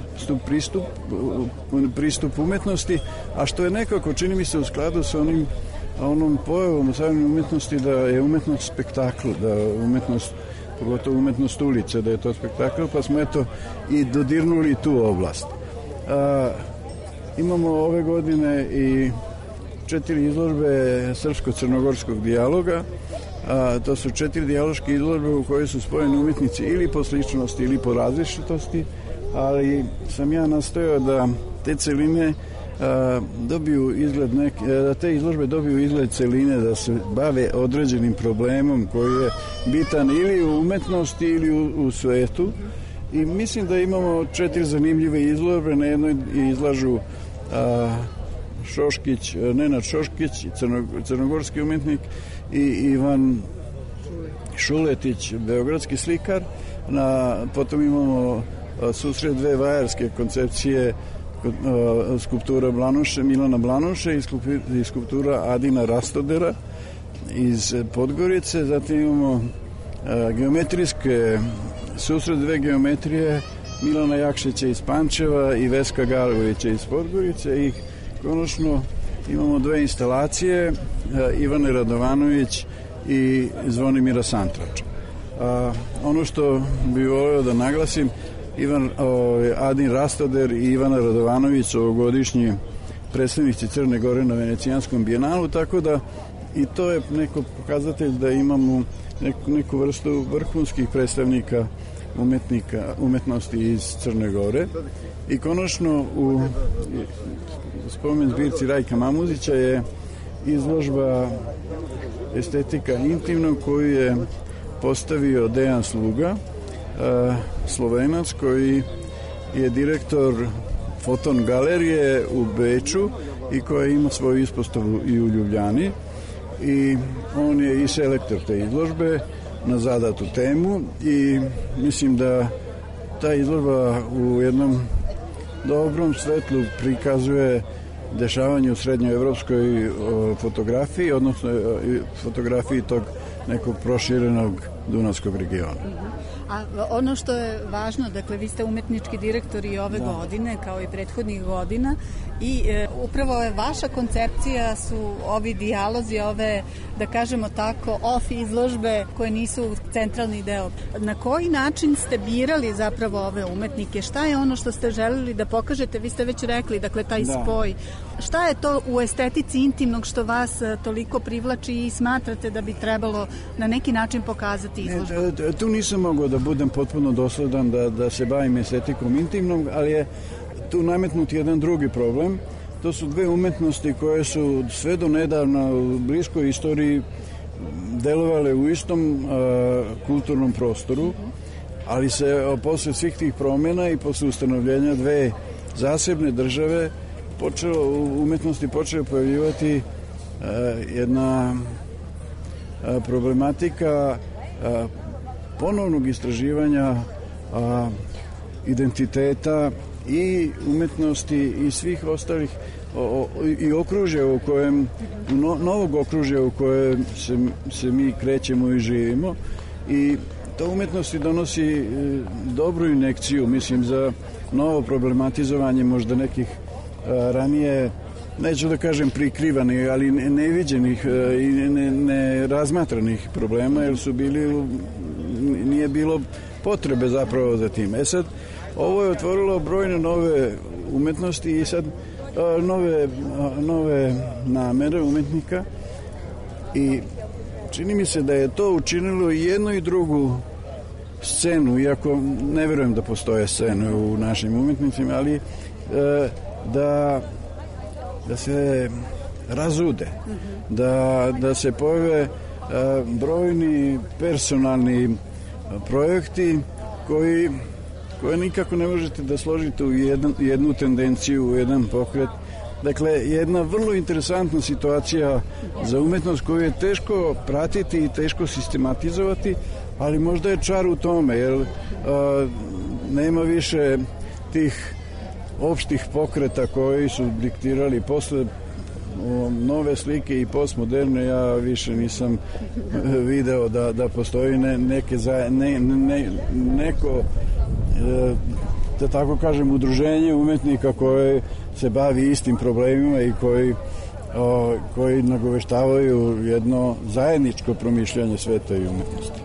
F: pristup umetnosti, a što je nekako, čini mi se, u skladu sa onom pojavom u savremenoj umetnosti da je umetnost spektakl, da je umetnost, pogotovo umetnost ulice, da je to spektakl, pa smo eto i dodirnuli tu oblast. Imamo ove godine i 4 izložbe srpsko-crnogorskog dijaloga. To su 4 dijaloške izložbe u kojoj su spojeni umetnici ili po sličnosti ili po različitosti, ali sam ja nastojao da te celine dobiju izgled da te izložbe dobiju izgled celine, da se bave određenim problemom koji je bitan ili u umetnosti ili u svetu. I mislim da imamo 4 zanimljive izložbe. Na jednoj izlažu Nenad Šoškić, crnogorski umetnik, i Ivan Šuletić, beogradski slikar. Potom imamo susret dve vajarske koncepcije, skulptura Milana Blanuše i skulptura Adina Rastodera iz Podgorice. Zatim imamo geometrijske susret dve geometrije Milana Jakšića iz Pančeva i Veska Galovića iz Podgorice i konačno imamo 2 instalacije Ivane Radovanović i Zvonimira Santrača. Ono što bih voleo da naglasim, Adin Rastoder i Ivana Radovanović, ovogodišnji predstavnici Crne Gore na Venecijanskom bijenalu, tako da i to je neko pokazatelj da imamo neku vrstu vrhunskih predstavnika umetnosti iz Crne Gore. I konačno u spomen zbirci Rajka Mamuzića je izložba estetika intimnog koju je postavio Dejan Sluga, Slovenac koji je direktor Foton galerije u Beču i koja ima svoju ispostavu i u Ljubljani, i on je i selektor te izložbe na zadatu temu i mislim da ta izložba u jednom dobrom svetlu prikazuje dešavanje u srednjoevropskoj fotografiji, odnosno fotografiji tog nekog proširenog Dunavskog regiona.
C: A ono što je važno, dakle, vi ste umetnički direktor i ove godine, kao i prethodnih godina, i upravo je vaša koncepcija su ovi dijalozi, ove, da kažemo tako, off izložbe koje nisu centralni deo. Na koji način ste birali zapravo ove umetnike? Šta je ono što ste želeli da pokažete? Vi ste već rekli, dakle, taj spoj. Šta je to u estetici intimnog što vas toliko privlači i smatrate da bi trebalo na neki način pokazati izložbu?
F: Tu nisam mogao da budem potpuno dosledan da se bavim estetikom intimnog, ali je tu nametnut jedan drugi problem. To su dve umetnosti koje su sve do nedavna u bliskoj istoriji delovale u istom kulturnom prostoru, ali se posle svih tih promjena i posle ustanovljenja dve zasebne države u umetnosti počela pojavljivati jedna problematika ponovnog istraživanja identiteta i umetnosti i svih ostalih i okružja u kojem, novog okružja u kojem se mi krećemo i živimo, i ta umetnosti donosi dobru injekciju, mislim, za novo problematizovanje možda nekih ranije, neću da kažem prikrivanih, ali neviđenih i nerazmatranih problema, jer su nije bilo potrebe zapravo za tim. Sad, ovo je otvorilo brojne nove umetnosti i sad nove namere umetnika, i čini mi se da je to učinilo i jednu i drugu scenu, iako ne verujem da postoje scene u našim umetnicima, ali da se razude, da se pojave brojni personalni projekti koje nikako ne možete da složite u jednu tendenciju, u jedan pokret. Dakle, jedna vrlo interesantna situacija za umetnost koju je teško pratiti i teško sistematizovati, ali možda je čar u tome, jer nema više tih opštih pokreta koji su diktirali posle nove slike i postmoderne. Ja više nisam video da postoji neko da tako kažem udruženje umetnika koje se bavi istim problemima i koji nagoveštavaju jedno zajedničko promišljanje sveta i umetnosti.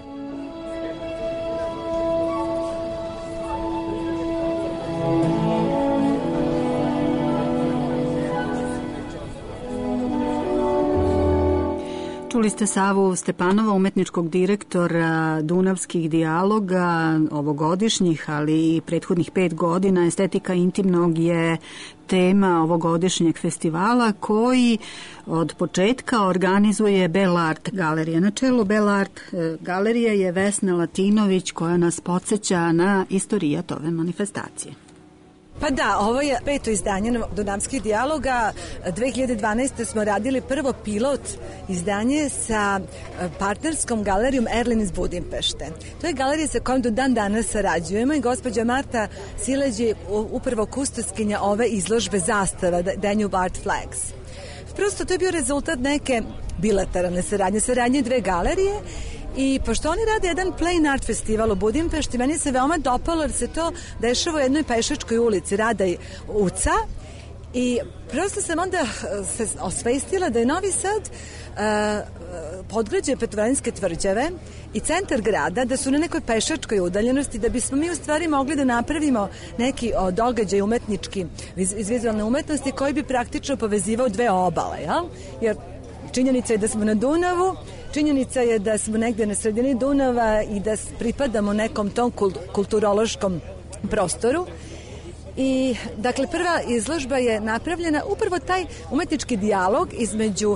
C: Čuli ste Savu Stepanova, umetničkog direktora Dunavskih dijaloga, ovogodišnjih, ali i prethodnih 5 godina. Estetika intimnog je tema ovogodišnjeg festivala koji od početka organizuje Bell Art galerija. Na čelu Bell Art galerije je Vesna Latinović, koja nas podsjeća na istorijat ove manifestacije.
H: Pa da, ovo je 5. izdanje Dunavskih dijaloga. 2012. smo radili prvo pilot izdanje sa partnerskom galerijom Erlin iz Budimpešte. To je galerija sa kojom do dan danas sarađujemo i gospođa Marta Sileć je upravo kustoskinja ove izložbe zastava Danube Art Flags. Prosto to je bio rezultat neke bilateralne saradnje dve galerije. I pošto oni rade jedan plain art festival u Budimpešti, meni se veoma dopalo jer se to dešava u jednoj pešačkoj ulici Rada Uca i prosto sam onda se osvestila da je Novi Sad podgrađe Petrovaradinske tvrđave i centar grada, da su na nekoj pešačkoj udaljenosti, da bismo mi u stvari mogli da napravimo neki događaj umetnički iz vizualne umetnosti koji bi praktično povezivao dve obale, jel? Jer činjenica je da smo na Dunavu, činjenica je da smo negde na sredini Dunava i da pripadamo nekom tom kulturološkom prostoru. I, dakle, prva izložba je napravljena upravo taj umetnički dijalog između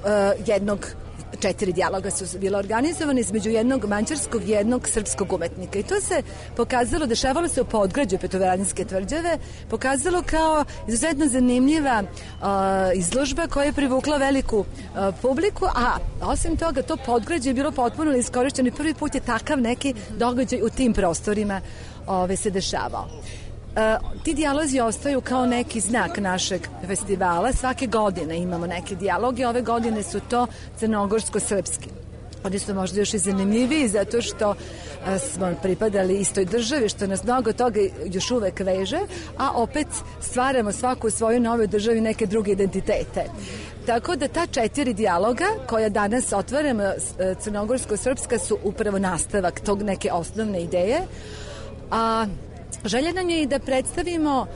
H: 4 dijaloga su bila organizovane između jednog mađarskog i jednog srpskog umetnika. I to se pokazalo, dešavalo se u podgrađu Petrovaradinske tvrđave, pokazalo kao izuzetno zanimljiva izložba koja je privukla veliku publiku, a osim toga to podgrađe je bilo potpuno iskorišćeno i prvi put je takav neki događaj u tim prostorima se dešavao. Ti dijalozi ostaju kao neki znak našeg festivala. Svake godine imamo neke dijaloge, ove godine su to crnogorsko-srpski. Oni su možda još i zanimljiviji zato što smo pripadali istoj državi, što nas mnogo toga još uvek veže, a opet stvaramo svaku u svojoj novoj državi neke druge identitete. Tako da ta 4 dijaloga koja danas otvaramo, crnogorsko-srpska, su upravo nastavak tog neke osnovne ideje, a želja nam je i da predstavimo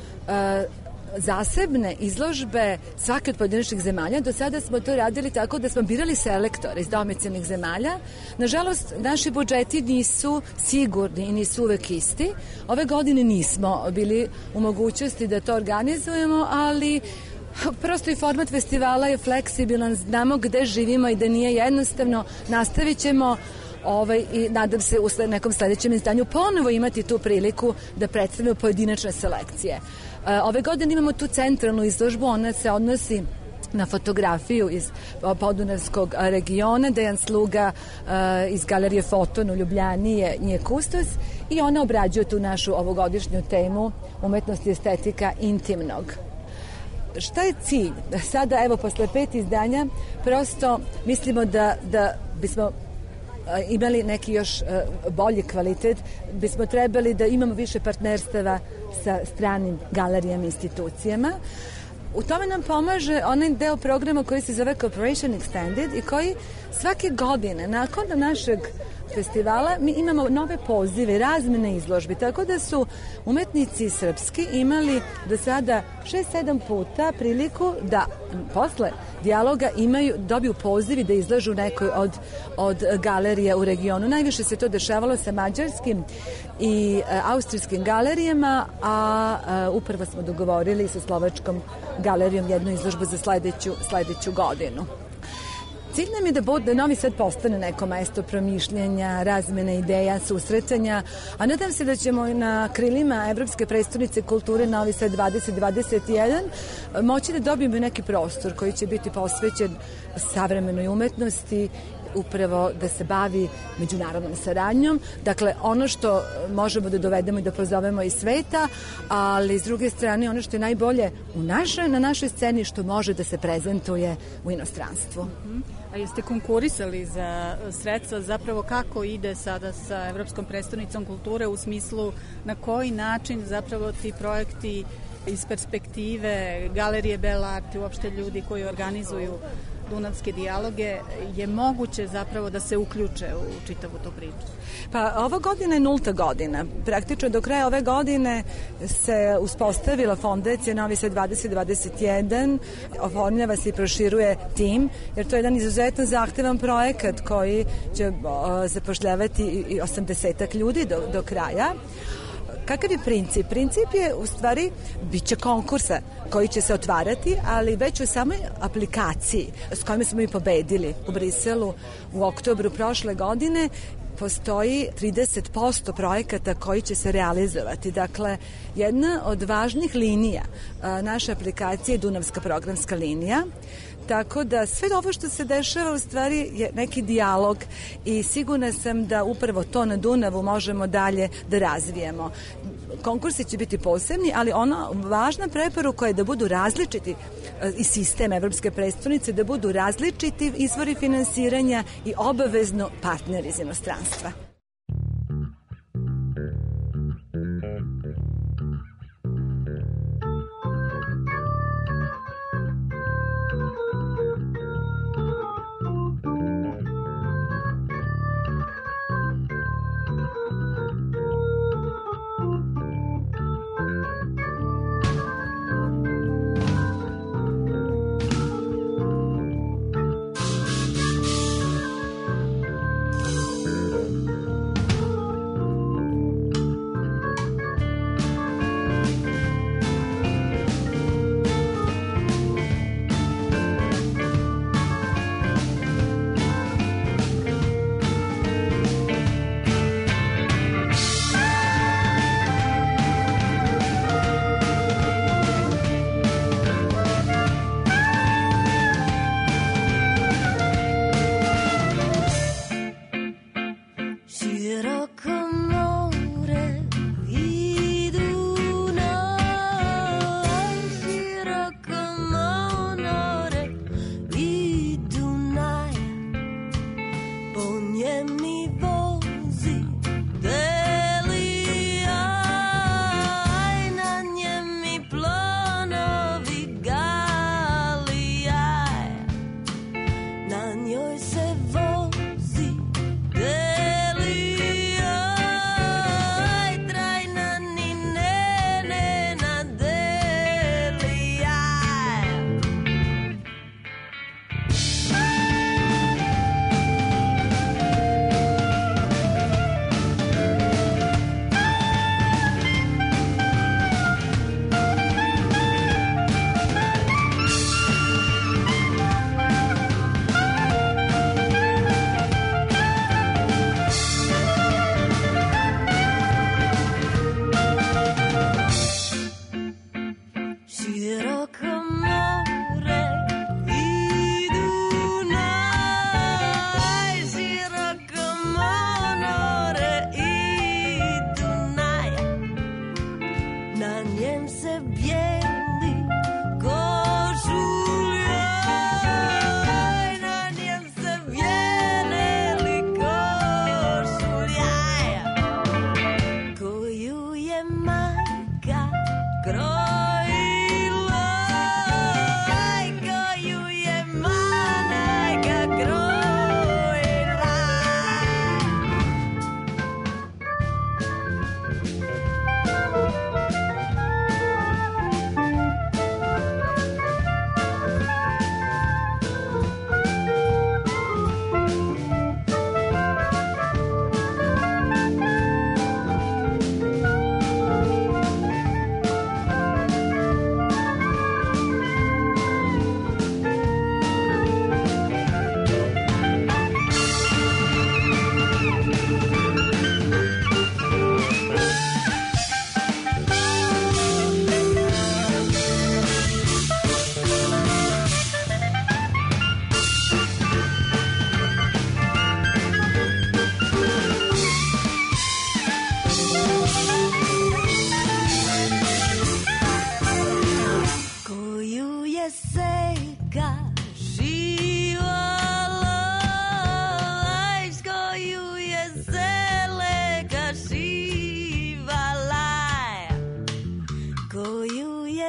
H: zasebne izložbe svake od pojedinačnih zemalja. Do sada smo to radili tako da smo birali selektore iz domicilnih zemalja. Nažalost, naši budžeti nisu sigurni i nisu uvek isti. Ove godine nismo bili u mogućnosti da to organizujemo, ali prosto i format festivala je fleksibilan, znamo gde živimo i da nije jednostavno. Nastavit ćemo i nadam se u nekom sledećem izdanju ponovo imati tu priliku da predstavimo pojedinačne selekcije. Ove godine imamo tu centralnu izložbu, ona se odnosi na fotografiju iz Podunavskog regiona. Dejan Sluga iz galerije Foton u Ljubljani je kustos i ona obrađuje tu našu ovogodišnju temu umetnost i estetika intimnog. Šta je cilj? Sada, evo, posle 5 izdanja, prosto mislimo da bismo imali neki još bolji kvalitet, bismo trebali da imamo više partnerstava sa stranim galerijama i institucijama. U tome nam pomaže onaj deo programa koji se zove Cooperation Extended i koji svake godine nakon našeg festivala mi imamo nove pozive, razmene izložbi, tako da su umetnici srpski imali do sada 6-7 puta priliku da posle dijaloga dobiju pozivi da izlažu nekoj od galerija u regionu. Najviše se to dešavalo sa mađarskim i austrijskim galerijama, a upravo smo dogovorili sa slovačkom galerijom jednu izložbu za sledeću godinu. Cilj nam je da Novi Sad postane neko mesto promišljanja, razmene ideja, susretanja, a nadam se da ćemo na krilima Evropske prestonice kulture Novi Sad 2021 moći da dobijemo neki prostor koji će biti posvećen savremenoj umetnosti, upravo da se bavi međunarodnom saradnjom. Dakle, ono što možemo da dovedemo i da pozovemo iz sveta, ali s druge strane ono što je najbolje na našoj sceni što može da se prezentuje u inostranstvu.
I: A jeste konkurisali za sredstva, zapravo kako ide sada sa Evropskom prestonicom kulture u smislu na koji način zapravo ti projekti iz perspektive Galerije Belart i uopšte ljudi koji organizuju dunavske dijaloge je moguće zapravo da se uključe u čitavu tu priču?
H: Pa ova godina je 0. godina. Praktično do kraja ove godine se uspostavila fondacija Novi Sad 2021, oformljava se i proširuje tim, jer to je jedan izuzetno zahtevan projekat koji će zapošljavati i 80 ljudi do kraja. Kakav je princip? Princip je u stvari biće konkursa koji će se otvarati, ali već u samoj aplikaciji s kojima smo i pobedili u Briselu u oktobru prošle godine postoji 30% projekata koji će se realizovati. Dakle, jedna od važnih linija naše aplikacije je Dunavska programska linija, tako da sve ovo što se dešava u stvari je neki dijalog i sigurna sam da upravo to na Dunavu možemo dalje da razvijemo. Konkursi će biti posebni, ali ona važna preporuka je da budu različiti i sistem Evropske prestonice, da budu različiti izvori finansiranja i obavezno partneri iz inostranstva.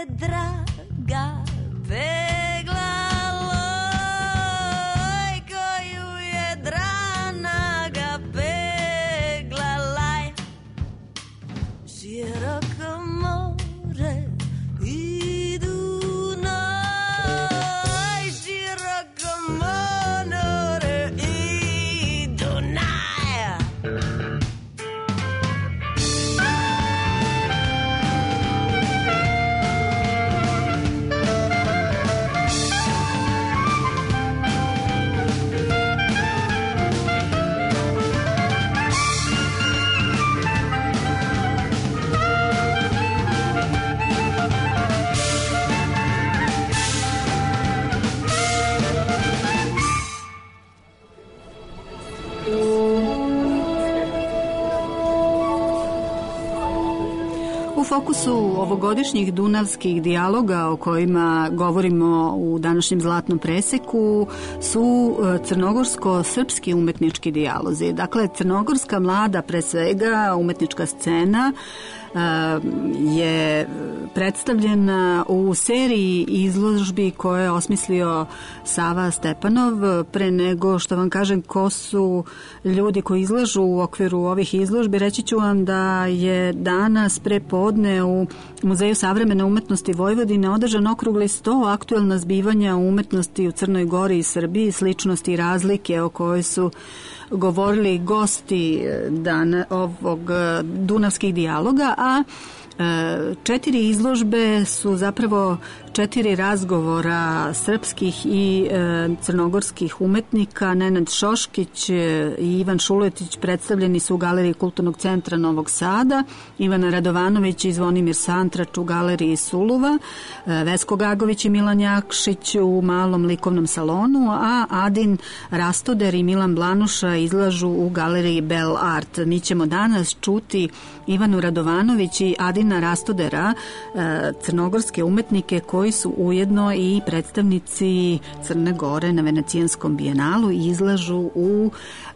B: je draga peglalo i koju je dranaga peglalaj. Široko more i Dunaj, široko more i Dunaj.
C: U fokusu ovogodišnjih dunavskih dijaloga o kojima govorimo u današnjem Zlatnom preseku su crnogorsko-srpski umetnički dijalozi. Dakle, crnogorska mlada, pre svega, umetnička scena je predstavljena u seriji izložbi koje je osmislio Sava Stepanov. Pre nego što vam kažem ko su ljudi koji izlažu u okviru ovih izložbi, reći ću vam da je danas pre podne u Muzeju savremene umetnosti Vojvodine održan okrugli sto aktuelna zbivanja umetnosti u Crnoj Gori i Srbiji, sličnosti i razlike o kojoj su govorili gosti ovog dunavskih dijaloga, a 4 izložbe su zapravo 4 razgovora srpskih i crnogorskih umetnika. Nenad Šoškić i Ivan Šuletić predstavljeni su u Galeriji Kulturnog centra Novog Sada, Ivana Radovanović i Zvonimir Santrač u Galeriji Suluva, Vesko Gagović i Milan Jakšić u Malom likovnom salonu, a Adin Rastoder i Milan Blanuša izlažu u Galeriji Bell Art. Mi ćemo danas čuti Ivanu Radovanović i Adina Rastodera, crnogorske umetnike koji su ujedno i predstavnici Crne Gore na Venecijanskom bijenalu i izlažu u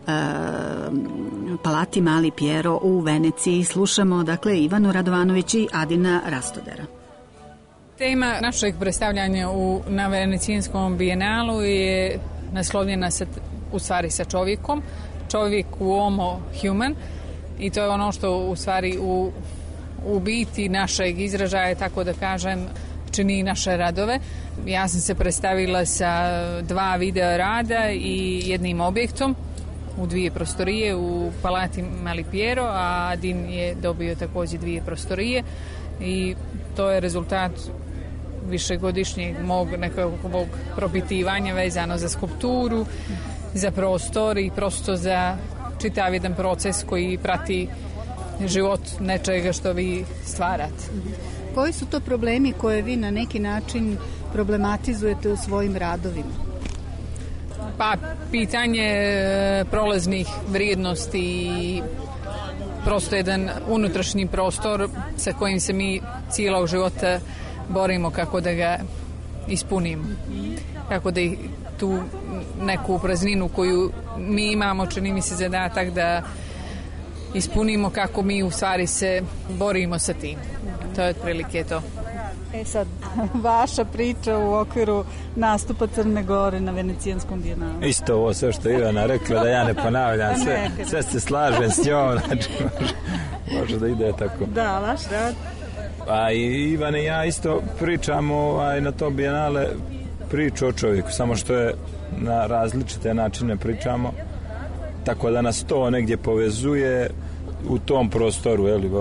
C: Palati Mali Piero u Veneciji. Slušamo dakle Ivanu Radovanović i Adina Rastodera.
J: Tema našeg predstavljanja na Venecijanskom bijenalu je naslovljena sa čovjekom. Čovjek uomo human, i to je ono što u stvari u biti našeg izražaja, tako da kažem, čini naše radove. Ja sam se predstavila sa 2 video rada i jednim objektom u 2 prostorije u Palati Mali Piero, a Adin je dobio također 2 prostorije i to je rezultat višegodišnjeg mog nekog propitivanja vezano za skulpturu, za prostor i prosto za čitav jedan proces koji prati život nečega što vi stvarate.
I: Koji su to problemi koje vi na neki način problematizujete u svojim radovima?
J: Pa, pitanje prolaznih vrijednosti i prosto jedan unutrašnji prostor sa kojim se mi cijelog života borimo kako da ga ispunimo. Kako da tu neku prazninu koju mi imamo, čini mi se zadatak da ispunimo, kako mi u stvari se borimo sa tim. To je otprilike to.
I: Sad, vaša priča u okviru nastupa Crne Gore na Venecijanskom bijenalu.
K: Isto ovo sve što Ivana rekla, da ja ne ponavljam, sve se slažem s njom, znači može da ide tako.
I: Da, vaš rad.
K: A i Ivan i ja isto pričamo na to bijenale priču o čovjeku, samo što je na različite načine pričamo, tako da nas to negdje povezuje u tom prostoru,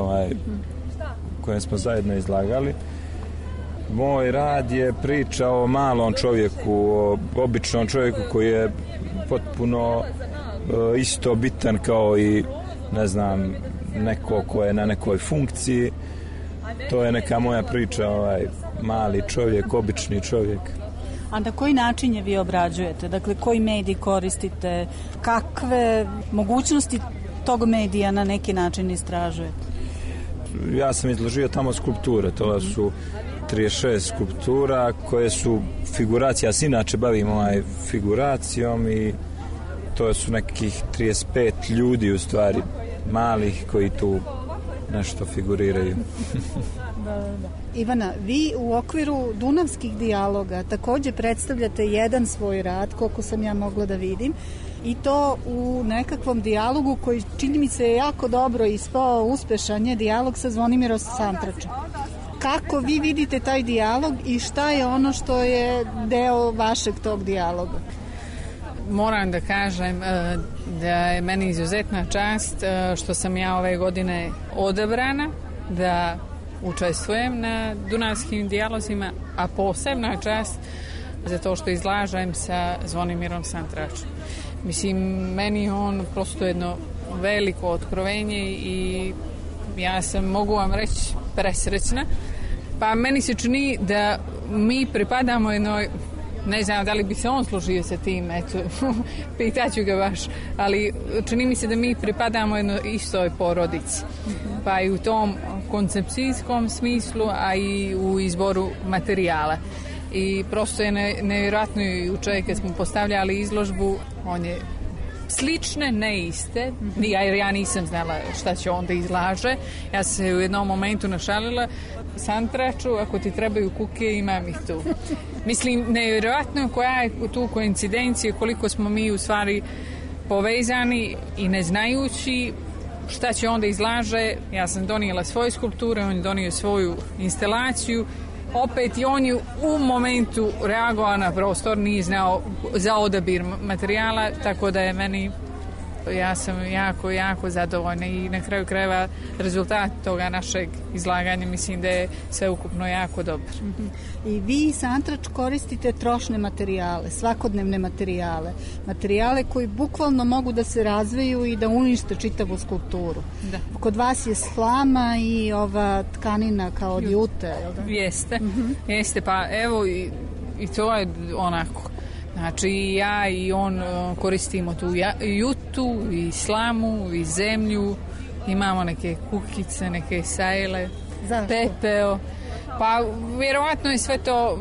K: u kojem smo zajedno izlagali. Moj rad je priča o malom čovjeku, o običnom čovjeku koji je potpuno isto bitan kao i, ne znam, neko ko je na nekoj funkciji. To je neka moja priča, mali čovjek, obični čovjek.
I: A na koji način je vi obrađujete? Dakle, koji medij koristite? Kakve mogućnosti tog medija na neki način istražujete?
K: Ja sam izložio tamo skulpture. To su 36 skulptura koje su figuracija. Ja se inače bavim figuracijom i to su nekih 35 ljudi u stvari malih koji tu nešto figuriraju.
L: Da. Ivana, vi u okviru Dunavskih dijaloga takođe predstavljate jedan svoj rad, koliko sam ja mogla da vidim, i to u nekakvom dijalogu koji čini mi se jako dobro ispao, uspešan je dijalog sa Zvonimirom Santračem. Kako vi vidite taj dijalog i šta je ono što je deo vašeg tog dijaloga?
J: Moram da kažem da je meni izuzetna čast što sam ja ove godine odabrana da učestvujem na Dunavskim dijalozima, a posebna čast za to što izlažem sa Zvonimirom Santračem. Mislim, meni je on prosto jedno veliko otkrovenje i ja sam, mogu vam reći, presrećna. Pa meni se čini da mi pripadamo jednoj, ne znam da li bi se on složio sa tim, eto, pitaću ga baš, ali čini mi se da mi pripadamo jednoj istoj porodici. Pa i u tom koncepcijskom smislu, a i u izboru materijala. I prosto je nevjerojatno juče kad smo postavljali izložbu, on je slične, ne iste, jer ja nisam znala šta će onda izlaže. Ja sam se u jednom momentu našalila Santraču, ako ti trebaju kuke, imam ih tu. Mislim, nevjerojatno koja je tu koincidencija, koliko smo mi u stvari povezani i ne znajući šta će onda izlaže. Ja sam donijela svoje skulpture, on je donio svoju instalaciju. Opet i on je u momentu reagovao na prostor, nije znao za odabir materijala, tako da je meni, ja sam jako zadovoljna i na kraju krajeva rezultat toga našeg izlaganja mislim da je sveukupno jako dobar.
L: I vi, Santrač, koristite trošne materijale, svakodnevne materijale koji bukvalno mogu da se razviju i da unište čitavu skulpturu.
J: Da.
L: Kod vas je slama i ova tkanina kao od jute, je li da?
J: Jeste, pa evo i to je onako. Znači i ja i on koristimo tu jutu i slamu i zemlju, imamo neke kukice, neke sajle, pepeo. Pa vjerovatno je sve to,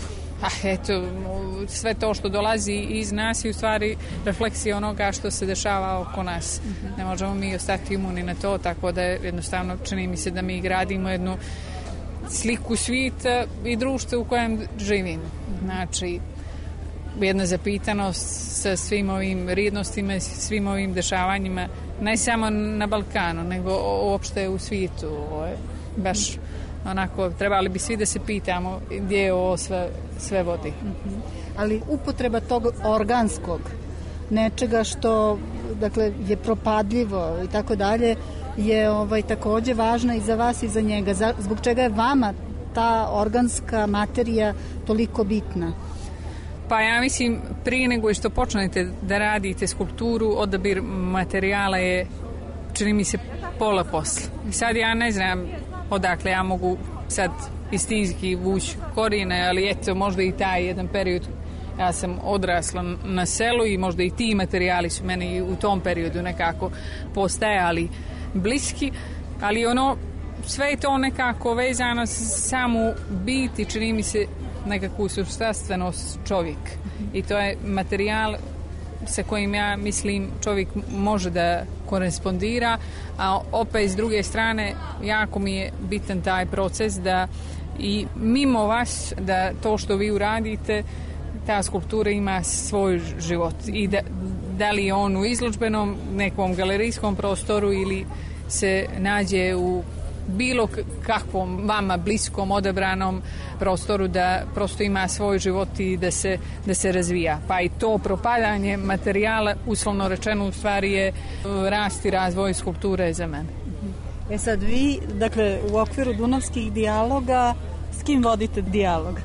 J: sve to što dolazi iz nas i u stvari refleksija onoga što se dešava oko nas. Ne možemo mi ostati imuni na to, tako da jednostavno čini mi se da mi gradimo jednu sliku svijeta i društva u kojem živimo. Znači, jedna zapitanost sa svim ovim rijednostima, svim ovim dešavanjima, ne samo na Balkanu, nego uopšte u svijetu. Baš onako, trebali bi svi da se pitamo gdje je ovo sve vodi.
L: Ali upotreba tog organskog, nečega što dakle, je propadljivo i tako dalje, je takođe važna i za vas i za njega. Zbog čega je vama ta organska materija toliko bitna?
J: Pa ja mislim, prije nego što počnete da radite skulpturu, odabir materijala je, čini mi se, pola posla. Sad ja ne znam odakle ja mogu sad istinski vući korijene, ali eto, možda i taj jedan period, ja sam odrasla na selu i možda i ti materijali su meni u tom periodu nekako postajali bliski, ali sve je to nekako vezano samu biti, čini mi se, nekakvu supstanstvenost čovjek. I to je materijal sa kojim ja mislim čovjek može da korespondira, a opet s druge strane jako mi je bitan taj proces da i mimo vas, da to što vi uradite, ta skulptura ima svoj život i da li je on u izložbenom nekom galerijskom prostoru ili se nađe u bilo kakvom vama bliskom odabranom prostoru, da prosto ima svoj život i da se razvija. Pa i to propadanje materijala, uslovno rečeno, u stvari je rast i razvoj skulpture za mene.
L: Sad vi, dakle, u okviru Dunavskih dijaloga, s kim vodite dijalog?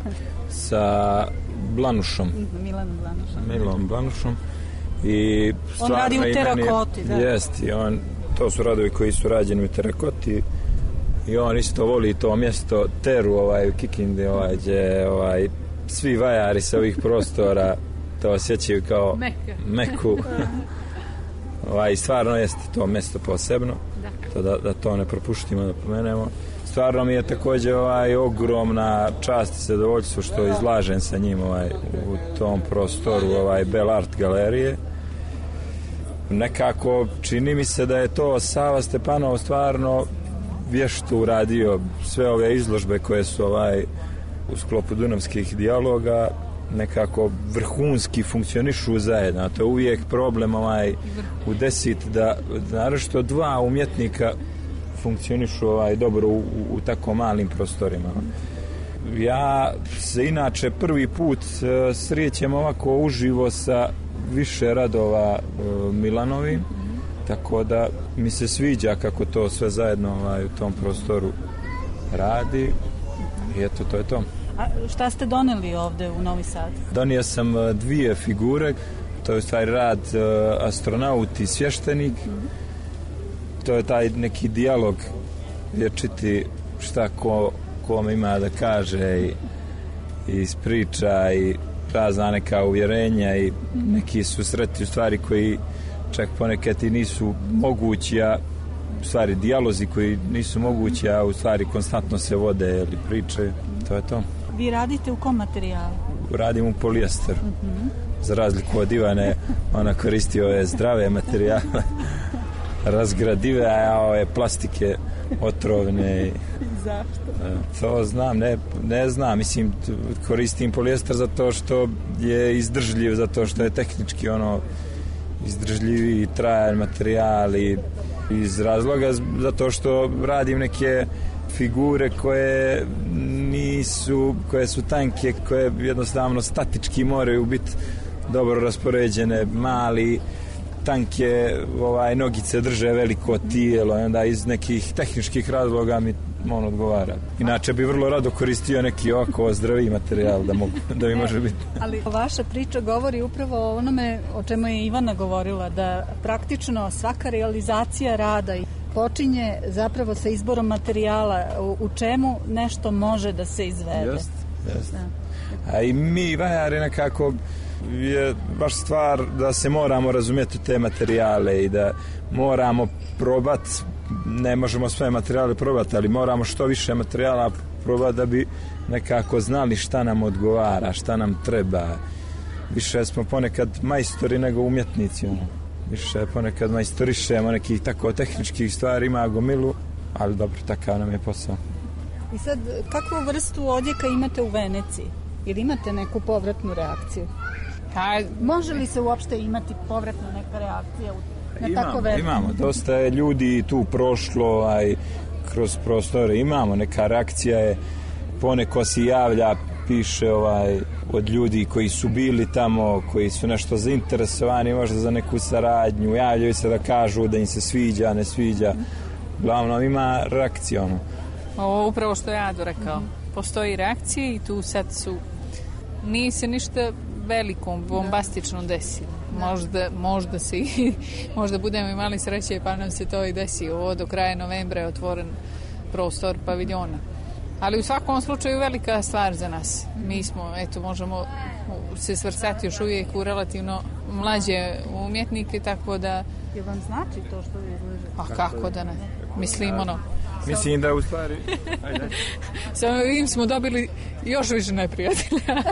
K: Sa Blanušom. Milom Blanušom. I
L: on radi u terakoti, da?
K: Jest, i to su radovi koji su rađeni u terakoti. I on isto voli to mjesto Teru u Kikindi, gdje svi vajari sa ovih prostora to osjećaju kao Meku. Stvarno jeste to mjesto posebno, da to ne propuštimo, da pomenemo. Stvarno mi je također ogromna čast i zadovoljstvo što izlažem sa njim u tom prostoru Bell Art galerije. Nekako čini mi se da je to Sava Stepanov stvarno vješto uradio sve ove izložbe koje su u sklopu dunavskih dijaloga nekako vrhunski funkcionišu zajedno. To je uvijek problem u desit da naročito dva umjetnika funkcionišu dobro u tako malim prostorima. Ja se inače prvi put srećem ovako uživo sa više radova Milanovi, tako da mi se sviđa kako to sve zajedno u tom prostoru radi i eto, to je to.
I: A šta ste doneli ovde u Novi Sad?
K: Donio sam dvije figure, to je u stvari rad astronaut i svještenik. To je taj neki dijalog vječiti šta kome ima da kaže i ispriča i razna neka uvjerenja i neki susreti u stvari koji čak ponekad i nisu mogući, a u stvari dijalozi koji nisu mogući, a u stvari konstantno se vode ili priče, to je to.
I: Vi radite u kom materijalu?
K: Radim u polijesteru. Za razliku od Ivane, ona koristi ove zdrave materijale, razgradive, a ove plastike otrovne.
I: Zašto?
K: To znam, ne znam, mislim, koristim polijester zato što je izdržljiv, zato što je tehnički izdržljivi i trajan materijal i iz razloga zato što radim neke figure koje su tanke, koje jednostavno statički moraju biti dobro raspoređene, mali, tanke nogice drže veliko tijelo i onda iz nekih tehničkih razloga mi on odgovara. Inače bi vrlo rado koristio neki ovako zdraviji materijal da mi može biti.
I: Ali vaša priča govori upravo o onome o čemu je Ivana govorila, da praktično svaka realizacija rada počinje zapravo sa izborom materijala, u čemu nešto može da se izvede.
K: Jest. A i mi vajari nekako je baš stvar da se moramo razumjeti te materijale i da moramo probati, ne možemo sve materijale probati, ali moramo što više materijala probati da bi nekako znali šta nam odgovara, šta nam treba. Više smo ponekad majstori nego umjetnici. Više ponekad majstorišemo nekih tako tehničkih stvari, ima gomilu, ali dobro, takav nam je posao.
I: I sad, kakvu vrstu odjeka imate u Veneciji? Ili imate neku povratnu reakciju? Može li se uopšte imati povratna neka reakcija na tako veliko?
K: Imamo, dosta je ljudi tu prošlo kroz prostore, imamo neka reakcija je, poneko se javlja, piše od ljudi koji su bili tamo, koji su nešto zainteresovani možda za neku saradnju, javljaju se da kažu da im se sviđa, ne sviđa, uglavnom ima reakcija.
J: Ovo upravo što je Ado rekao, postoji reakcije i tu sad nije se ništa veliko, bombastično desilo. Možda budemo imali sreće pa nam se to i desi. Ovo do kraja novembra je otvoren prostor paviljona. Ali u svakom slučaju velika stvar za nas. Mi smo, možemo se svrstati još uvijek u relativno mlađe umjetnike, tako da...
I: Je vam znači to što vi izlažete?
J: A kako da ne? Mislim,
K: Mislim da u stvari...
J: Samo im smo dobili još više neprijatelja.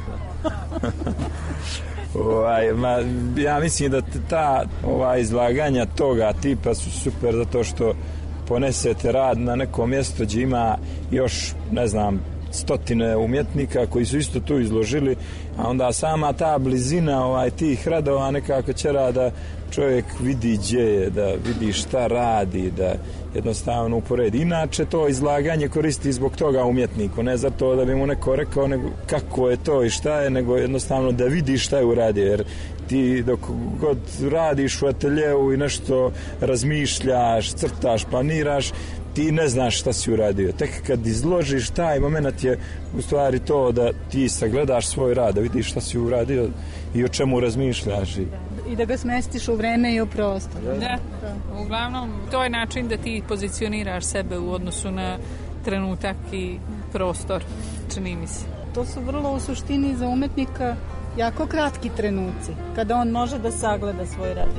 K: Ja mislim da ta izlaganja toga tipa su super zato što ponesete rad na neko mjesto gdje ima još, ne znam, stotine umjetnika koji su isto tu izložili, a onda sama ta blizina tih radova nekako ćera da čovjek vidi gdje je, da vidi šta radi, da jednostavno uporedi. Inače to izlaganje koristi zbog toga umjetniku, ne zato da bi mu neko rekao kako je to i šta je, nego jednostavno da vidi šta je uradio, jer ti dok god radiš u ateljeu i nešto razmišljaš, crtaš, planiraš, ti ne znaš šta si uradio. Tek kad izložiš, taj moment je u stvari to da ti sagledaš svoj rad, da vidiš šta si uradio i o čemu razmišljaš.
I: I da ga smestiš u vreme i u prostor.
J: Da, uglavnom to je način da ti pozicioniraš sebe u odnosu na trenutak i prostor, čini mi se.
I: To su vrlo u suštini za umetnika jako kratki trenuci, kada on može da sagleda svoj rad.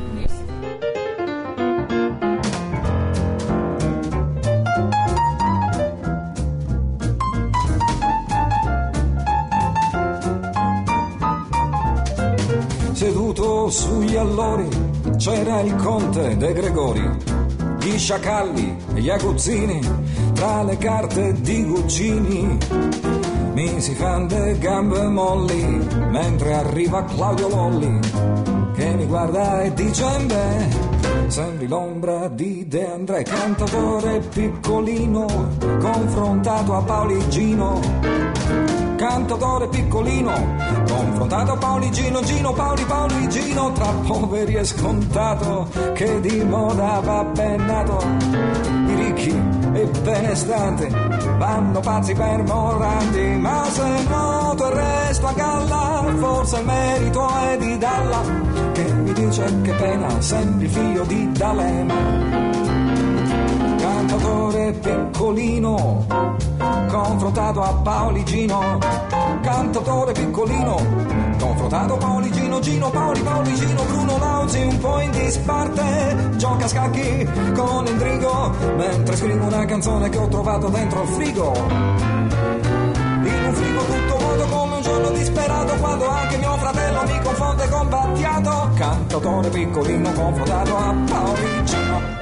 S: Seduto sugli allori c'era il conte De Gregori, gli sciacalli e gli aguzzini, tra le carte di Guccini. Mi si fende gambe molli, mentre arriva Claudio Lolli, che mi guarda e dice: beh, sembri l'ombra di De André, cantautore piccolino, confrontato a Pauligino. Cantautore piccolino, confrontato a Pauligino, Gino, Pauligino, tra poveri è scontato che di moda va ben nato. I ricchi e benestanti vanno pazzi per Morandi, ma se noto il resto a galla, forse il merito è di Dalla, che mi dice che pena, sembri figlio di D'Alema. Cantautore piccolino, confrontato a Pauligino. Cantautore piccolino, confrontato a Pauligino, Gino, Pauligino, Bruno Lauzi un po' in disparte, gioca a scacchi con Endrigo, mentre scrivo una canzone che ho trovato dentro il frigo. In un frigo tutto vuoto come un giorno disperato, quando anche mio fratello mi confonde con Battiato. Cantautore piccolino, confrontato a Pauligino.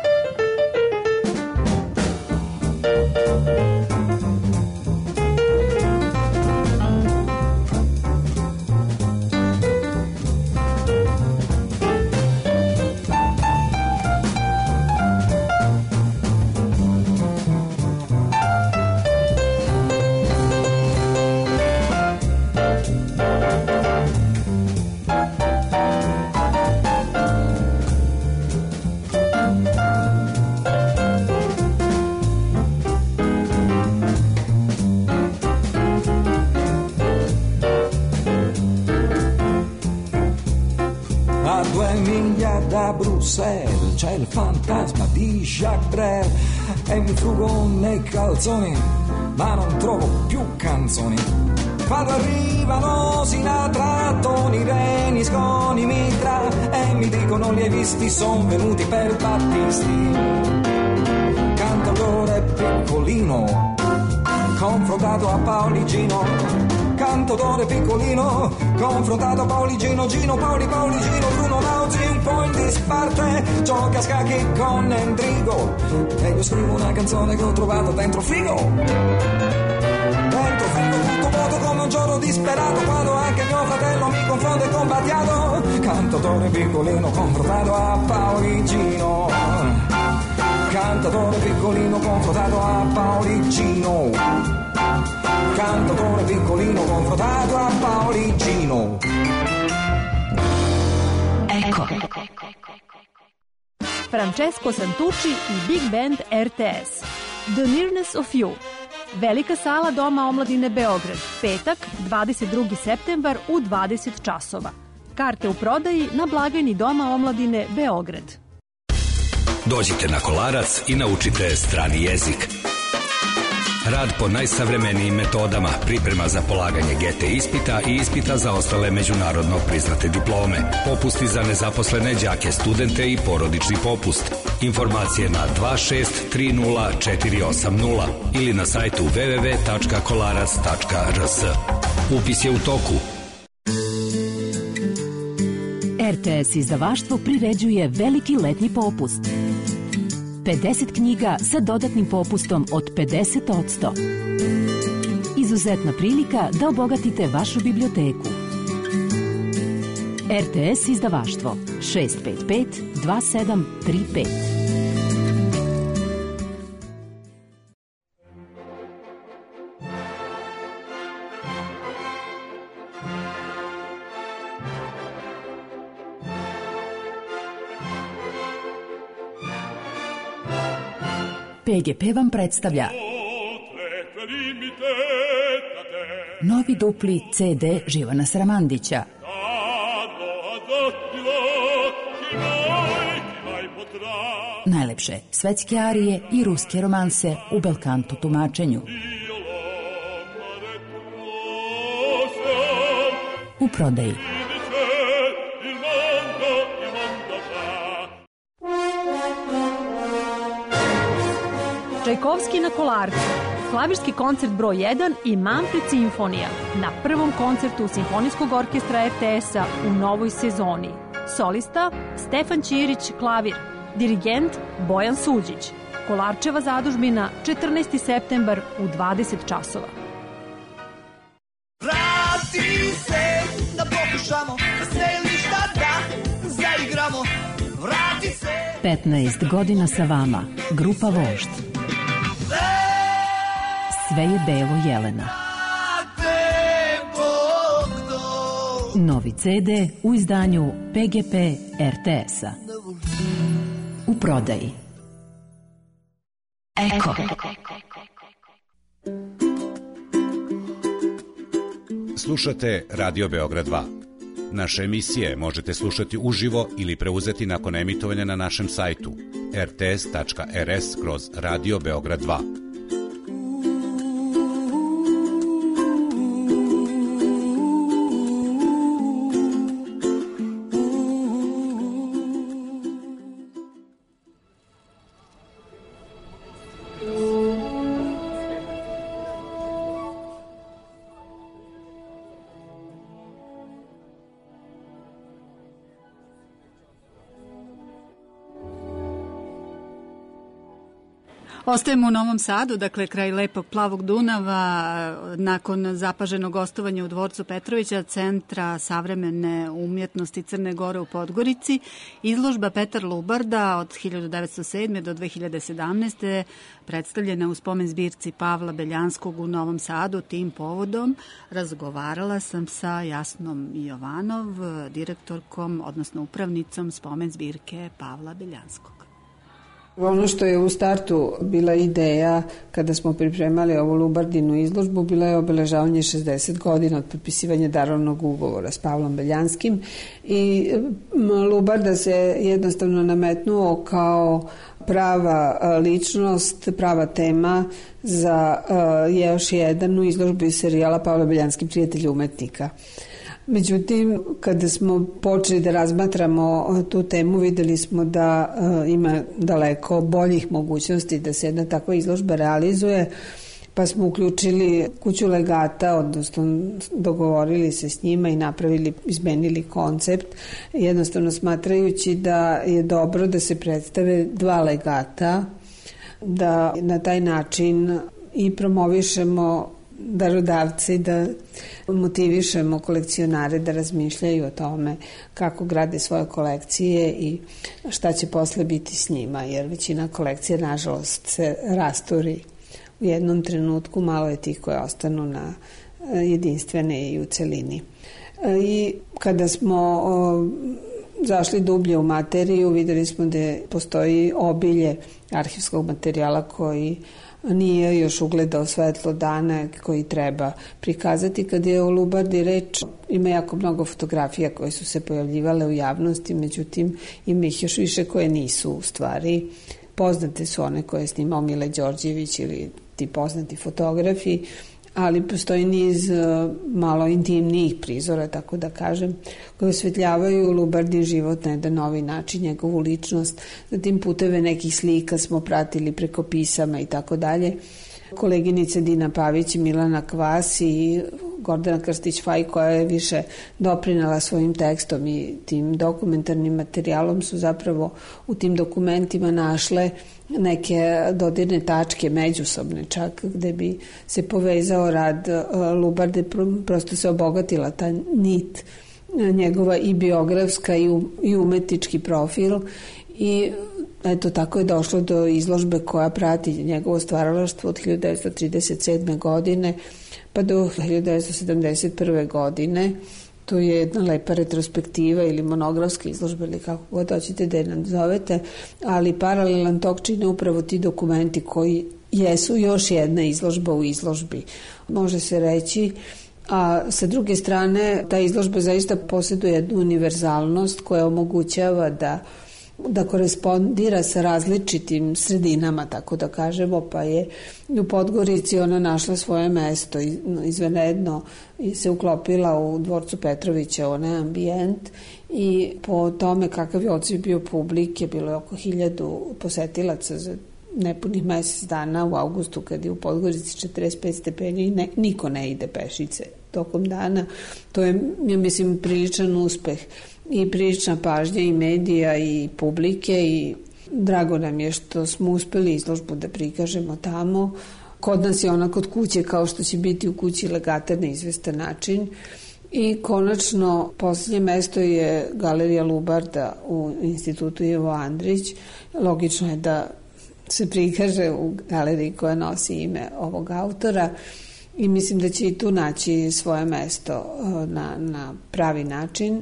S: C'è il fantasma di Jacques Brel e mi frugo nei calzoni, ma non trovo più canzoni. Quando arrivano Sinatra, Toni, Reni, Sconi, Mitra e mi dicono li hai visti, son venuti per Battisti. Cantautore piccolino, confrontato a Pauligino. Cantautore piccolino, confrontato a Pauligino, Gino, Pauligino, Bruno Lauzi un po' in disparte, gioca a scacchi con Endrigo, e io scrivo una canzone che ho trovato dentro frigo. Dentro frigo tutto vuoto come un giorno disperato, quando anche mio fratello mi confonde con Battiato. Cantautore piccolino, confrontato a Pauligino. Cantautore piccolino, confrontato a Pauligino. Cantautore piccolino, confrontato a Pauligino.
Q: Ecco. Francesco Santucci i Big Band RTS. The Nearness of You. Velika sala Doma omladine Beograd. Petak, 22. septembar u 20 časova. Karte u prodaji na blagajni Doma omladine Beograd.
M: Dođite na Kolarac i naučite strani jezik. Rad po najsavremenijim metodama, priprema za polaganje GT ispita i ispita za ostale međunarodno priznate diplome, popusti za nezaposlene đake, studente i porodični popust. Informacije na 2630 ili na sajtu www.kolarac.rs. Upis je u toku.
Q: RTS izdavaštvo priređuje veliki letnji popust. 50 knjiga sa dodatnim popustom od 50%. Izuzetna prilika da obogatite vašu biblioteku. RTS izdavaštvo 655 2735.
N: PGP vam predstavlja novi dupli CD Živana Sramandića. Najlepše svetske arije i ruske romanse u belkanto tumačenju. U prodaji.
P: Čajkovski na Kolarcu, klavirski koncert broj 1 i Manfred simfonija na prvom koncertu Simfonijskog orkestra RTS-a u novoj sezoni. Solista Stefan Ćirić, klavir, dirigent Bojan Suđić. Kolarčeva zadužbina, 14. septembar u 20 časova.
B: Vrati se, da pokušamo, da selišta da zaigramo. Vrati se.
Q: 15 godina sa vama, grupa Vožd. Sve je belo Jelena. Novi CD u izdanju PGP RTS-a. U prodaji. Eko.
O: Slušate Radio Beograd 2. Naše emisije možete slušati uživo ili preuzeti nakon emitovanja na našem sajtu rts.rs/Radio Beograd 2.
C: Ostajemo u Novom Sadu, dakle kraj lepog plavog Dunava, nakon zapaženog gostovanja u dvorcu Petrovića, Centra savremene umjetnosti Crne Gore u Podgorici. Izložba Petar Lubarda od 1907. do 2017. predstavljena u spomen zbirci Pavla Beljanskog u Novom Sadu. Tim povodom razgovarala sam sa Jasnom Jovanov, direktorkom, odnosno upravnicom spomen zbirke Pavla Beljanskog.
T: Ono što je u startu bila ideja kada smo pripremali ovu Lubardinu izložbu, bila je obeležavanje 60 godina od potpisivanja darovnog ugovora s Pavlom Beljanskim i Lubarda se jednostavno nametnuo kao prava ličnost, prava tema za još jedan u izložbi serijala Pavla Beljanski prijatelj umetnika. Međutim, kada smo počeli da razmatramo tu temu, videli smo da ima daleko boljih mogućnosti da se jedna takva izložba realizuje, pa smo uključili kuću legata, odnosno dogovorili se s njima i izmenili koncept, jednostavno smatrajući da je dobro da se predstave dva legata, da na taj način i promovišemo darodavci, da motivišemo kolekcionare da razmišljaju o tome kako grade svoje kolekcije i šta će posle biti s njima, jer većina kolekcija nažalost se rasturi u jednom trenutku, malo je tih koje ostanu na jedinstvene i u celini. I kada smo zašli dublje u materiju, videli smo da postoji obilje arhivskog materijala koji nije još ugledao svetlo dana, koji treba prikazati. Kad je o Lubardi reč, ima jako mnogo fotografija koje su se pojavljivale u javnosti, međutim ima ih još više koje nisu u stvari. Poznate su one koje je snimao Mile Đorđević ili ti poznati fotografi, ali postoji niz malo intimnijih prizora, tako da kažem, koji osvetljavaju Lubardin život na jedan novi način, njegovu ličnost. Zatim puteve nekih slika smo pratili preko pisama i tako dalje. Koleginice Dina Pavić i Milana Kvas i Gordana Krstić-Faj, koja je više doprinala svojim tekstom i tim dokumentarnim materijalom, su zapravo u tim dokumentima našle neke dodirne tačke, međusobne čak, gde bi se povezao rad Lubarde, prosto se obogatila ta nit njegova i biografska i umetnički profil i eto tako je došlo do izložbe koja prati njegovo stvaralaštvo od 1937. godine pa do 1971. godine. To je jedna lepa retrospektiva ili monografska izložba ili kako god hoćete da je nazovete, ali paralelan tog čine upravo ti dokumenti koji jesu još jedna izložba u izložbi, može se reći. A sa druge strane, ta izložba zaista posjeduje jednu univerzalnost koja omogućava da korespondira sa različitim sredinama, tako da kažemo, pa je u Podgorici ona našla svoje mesto, izvanredno se uklopila u dvorcu Petrovića, onaj ambijent, i po tome kakav je odziv bio publike, bilo je oko 1000 posetilaca za nepunih mesec dana u avgustu, kad je u Podgorici 45 stepeni i niko ne ide pešice tokom dana. To je, ja mislim, priličan uspeh i prilična pažnja i medija i publike i Drago nam je što smo uspeli izložbu da prikažemo tamo. Kod nas je ona kod kuće kao što će biti u kući Legata na izvestan način. I konačno posljednje mesto je Galerija Lubarda u Institutu Ivo Andrić. Logično je da se prikaže u galeriji koja nosi ime ovog autora i mislim da će i tu naći svoje mesto na pravi način.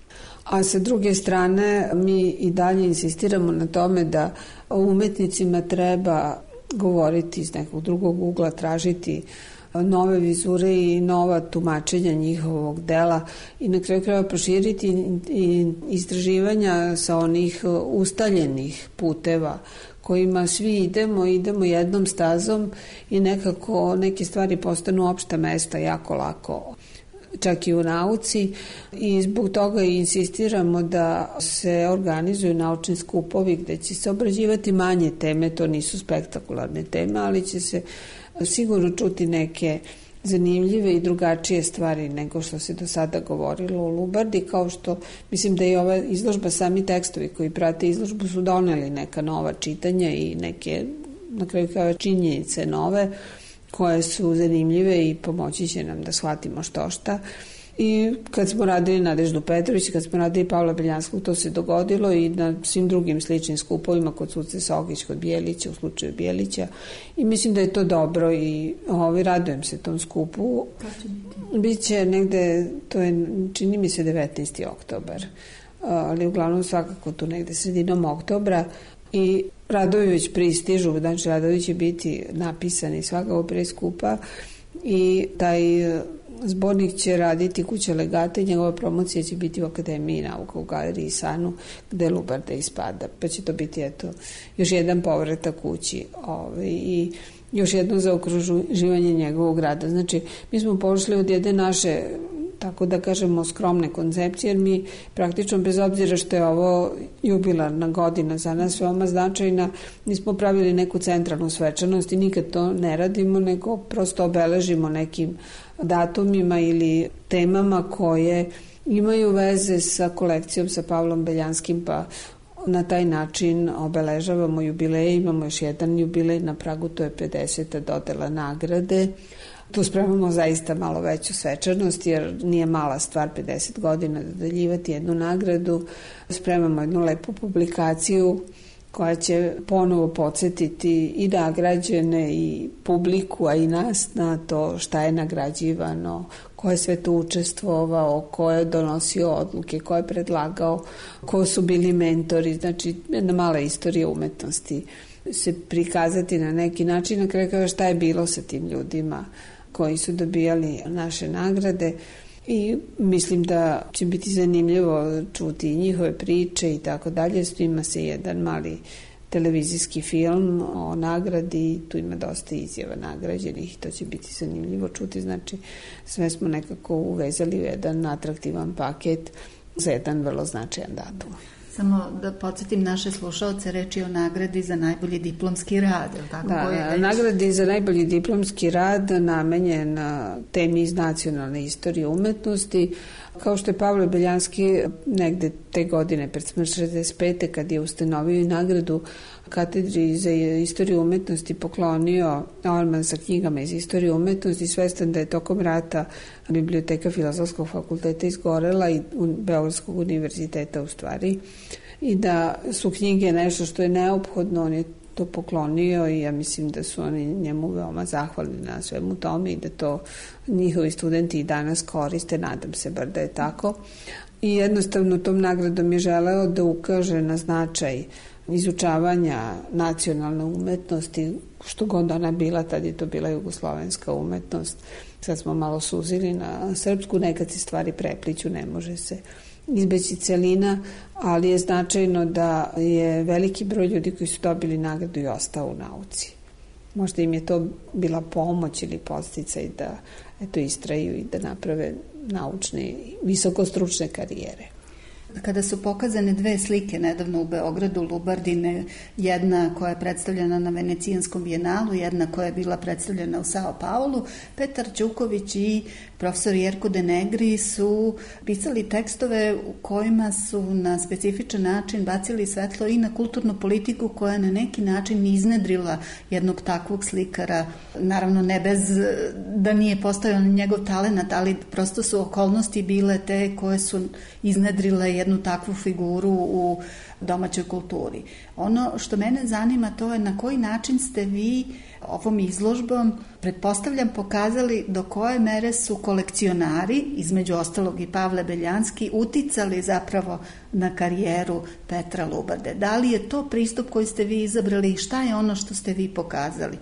T: A sa druge strane mi i dalje insistiramo na tome da o umetnicima treba govoriti iz nekog drugog ugla, tražiti nove vizure i nova tumačenja njihovog dela i na kraju krajeva proširiti i istraživanja sa onih ustaljenih puteva kojima svi idemo jednom stazom i nekako neke stvari postanu opšta mesta jako lako, čak i u nauci, i zbog toga insistiramo da se organizuju naučni skupovi gde će se obrađivati manje teme, to nisu spektakularne teme, ali će se sigurno čuti neke zanimljive i drugačije stvari nego što se do sada govorilo o Lubardi, kao što mislim da i ova izložba, sami tekstovi koji prate izložbu su doneli neka nova čitanja i neke, na kraju kao činjenice nove, koje su zanimljive i pomoći će nam da shvatimo što šta. I kad smo radili Nadeždu Petrović, kad smo radili Pavla Beljanskog, to se dogodilo i na svim drugim sličnim skupovima, kod Suce Sogić, kod Bijelića, u slučaju Bijelića. I mislim da je to dobro i radujem se tom skupu. Biće negde, to je, čini mi se 19. oktobar, ali uglavnom svakako tu negde sredinom oktobra. I radovi već pristižu, znači radovi će biti napisani svakako pre skupa i taj zbornik će raditi Kuća Legata i njegova promocija će biti u Akademiji nauka u Galeriji Sanu gde Lubarda ispada, pa će to biti još jedan povratak kući i još jedno zaokruživanje njegovog rada. Znači mi smo pošli od jedne naše, tako da kažemo, skromne koncepcije, jer mi praktično, bez obzira što je ovo jubilarna godina za nas veoma značajna, nismo pravili neku centralnu svečanost i nikad to ne radimo, nego prosto obeležimo nekim datumima ili temama koje imaju veze sa kolekcijom, sa Pavlom Beljanskim, pa na taj način obeležavamo jubileje. Imamo još jedan jubilej na pragu, to je 50. dodela nagrade. Tu spremamo zaista malo veću svečanost, jer nije mala stvar 50 godina dodeljivati jednu nagradu. Spremamo jednu lepu publikaciju koja će ponovo podsjetiti i nagrađene i publiku, a i nas na to šta je nagrađivano, ko je sve tu učestvovao, ko je donosio odluke, ko je predlagao, ko su bili mentori, znači jedna mala istorija umetnosti se prikazati na neki način, na kraju kao šta je bilo sa tim ljudima koji su dobijali naše nagrade. I mislim da će biti zanimljivo čuti njihove priče i tako dalje. Snima se jedan mali televizijski film o nagradi, tu ima dosta izjava nagrađenih i to će biti zanimljivo čuti. Znači sve smo nekako uvezali u jedan atraktivan paket za jedan vrlo značajan datum.
L: Samo da podsjetim naše slušaoce, reči o nagradi za najbolji diplomski rad. Tako,
T: da, nagradi za najbolji diplomski rad namenjen temi iz nacionalne istorije umetnosti. Kao što je Pavle Beljanski negde te godine pred smrt 65. kad je ustanovio i nagradu katedri za istoriju umetnosti poklonio alman sa knjigama iz istorije umetnosti, svestan da je tokom rata biblioteka Filozofskog fakulteta izgorela i Beogradskog univerziteta u stvari, i da su knjige nešto što je neophodno, on je to poklonio i ja mislim da su oni njemu veoma zahvalni na svemu tome i da to njihovi studenti i danas koriste, nadam se bar da je tako. I jednostavno tom nagradom je želeo da ukaže na značaj izučavanja nacionalne umetnosti, što god ona bila, tad je to bila jugoslovenska umetnost. Sad smo malo suzili na srpsku, nekad se stvari prepliću, ne može se izbeći celina, ali je značajno da je veliki broj ljudi koji su dobili nagradu i ostao u nauci. Možda im je to bila pomoć ili podsticaj da istraju i da naprave naučne, visokostručne karijere.
L: Kada su pokazane dve slike nedavno u Beogradu, Lubardine, jedna koja je predstavljena na Venecijanskom bijenalu, jedna koja je bila predstavljena u Sao Paulu, Petar Ćuković i profesor Jerko De Negri su pisali tekstove u kojima su na specifičan način bacili svetlo i na kulturnu politiku koja na neki način iznedrila jednog takvog slikara. Naravno ne bez da nije postojao njegov talenat, ali prosto su okolnosti bile te koje su iznedrile jednu takvu figuru u domaćoj kulturi. Ono što mene zanima to je na koji način ste vi ovom izložbom, pretpostavljam, pokazali do koje mere su kolekcionari, između ostalog i Pavle Beljanski, uticali zapravo na karijeru Petra Lubarde. Da li je to pristup koji ste vi izabrali i šta je ono što ste vi pokazali?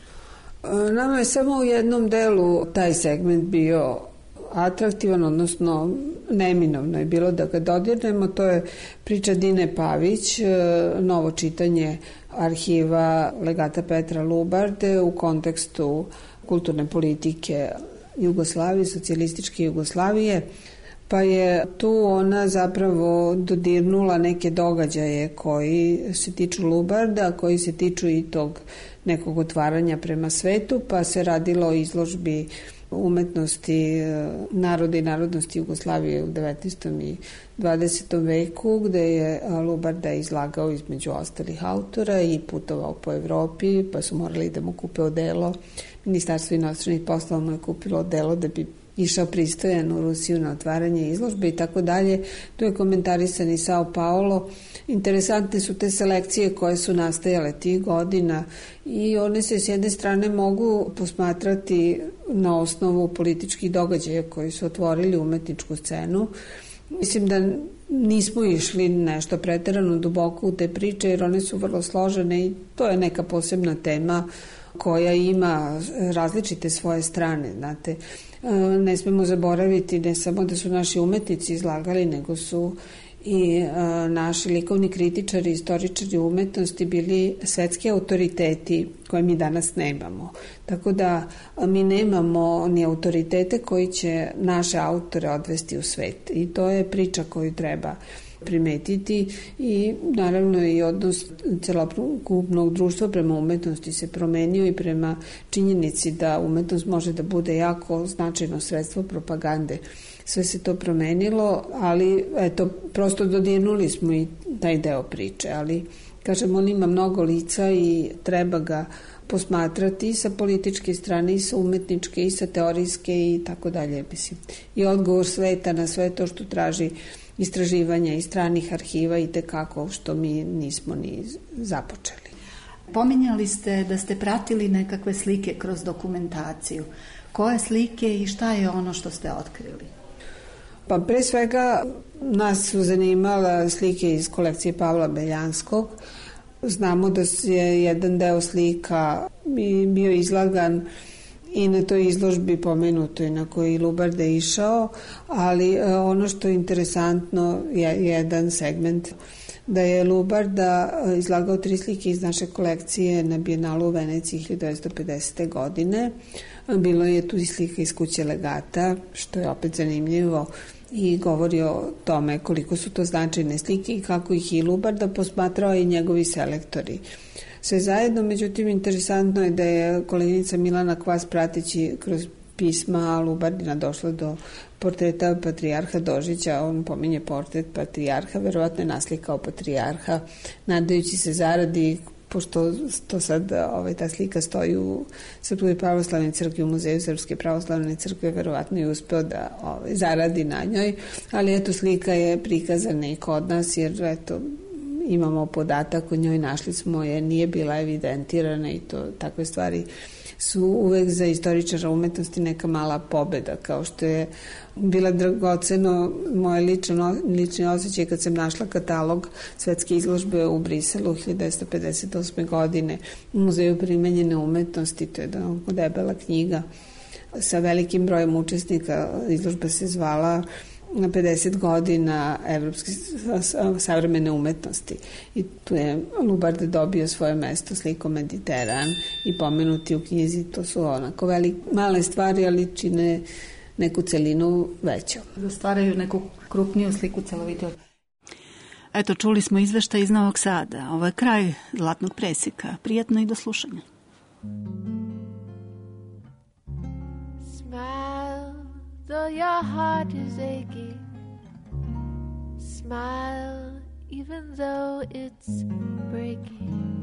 T: Nama je samo u jednom delu taj segment bio atraktivan, odnosno neminovno je bilo da ga dodirnemo. To je priča Dine Pavić, novo čitanje arhiva legata Petra Lubarde u kontekstu kulturne politike Jugoslavije, socijalističke Jugoslavije, pa je tu ona zapravo dodirnula neke događaje koji se tiču Lubarda, koji se tiču i tog nekog otvaranja prema svetu, pa se radilo o izložbi umetnosti naroda i narodnosti Jugoslavije u 19. i 20. veku, gde je Lubarda izlagao između ostalih autora i putovao po Evropi, pa su morali da mu kupe odelo. Ministarstvo inostranih poslova mu je kupilo odelo da bi išao pristojan u Rusiju na otvaranje izložbe i tako dalje. Tu je komentarisan i Sao Paulo. Interesantne su te selekcije koje su nastajale tih godina i one se s jedne strane mogu posmatrati na osnovu političkih događaja koji su otvorili umetničku scenu. Mislim da nismo išli nešto preterano duboko u te priče jer one su vrlo složene i to je neka posebna tema koja ima različite svoje strane, znate. Ne smemo zaboraviti ne samo da su naši umetnici izlagali, nego su i naši likovni kritičari, istoričari umetnosti bili svetski autoriteti koje mi danas nemamo. Tako da mi nemamo ni autoritete koji će naše autore odvesti u svet i to je priča koju treba primetiti i naravno i odnos celokupnog društva prema umetnosti se promenio i prema činjenici da umetnost može da bude jako značajno sredstvo propagande. Sve se to promenilo, ali eto, prosto dodirnuli smo i taj deo priče, ali kažem, on ima mnogo lica i treba ga posmatrati i sa političke strane, i sa umetničke, i sa teorijske i tako dalje. I odgovor sveta na sve to što traži istraživanja i stranih arhiva i tekako što mi nismo ni započeli.
L: Pominjali ste da ste pratili nekakve slike kroz dokumentaciju. Koje slike i šta je ono što ste otkrili?
T: Pa pre svega nas su zanimala slike iz kolekcije Pavla Beljanskog. Znamo da je jedan deo slika bio izlagan i na toj izložbi pomenutoj na kojoj Lubarda išao, ali ono što je interesantno je jedan segment da je Lubarda izlagao 3 slike iz naše kolekcije na Bijenalu u Veneciji 1950. godine. Bilo je tu i slika iz kuće legata, što je opet zanimljivo i govori o tome koliko su to značajne slike i kako ih i Lubarda posmatrao i njegovi selektori. Sve zajedno, međutim, interesantno je da je koleginica Milana Kvas prateći kroz pisma Lubardina došla do portreta patrijarha Dožića. On pominje portret patrijarha, verovatno je naslikao patrijarha, nadajući se zaradi, pošto to sad ta slika stoji u Srpskoj pravoslavnoj crkvi, u Muzeju Srpske pravoslavne crkve, verovatno je uspeo da zaradi na njoj, ali eto, slika je prikazana i kod nas, jer eto, imamo podatak o njoj, našli smo je, nije bila evidentirana i to takve stvari su uvek za istoričara umetnosti neka mala pobeda, kao što je bila dragoceno moje lični osjećaj kad sam našla katalog svetske izložbe u Briselu 1958. godine u Muzeju primenjene umetnosti. To je debela knjiga sa velikim brojem učesnika. Izložba se zvala na 50 godina evropske savremene umetnosti. I tu je Lubarda dobio svoje mesto slikom Mediteran i pomenuti u knjizi. To su onako male stvari, ali čine neku celinu većom.
L: Da stvaraju neku krupniju sliku celovitiju.
C: Eto, čuli smo izveštaj iz Novog Sada. Ovo je kraj Zlatnog presjeka. Prijatno i do slušanja.
A: Smile, though your heart is aching. Smile, even though it's breaking.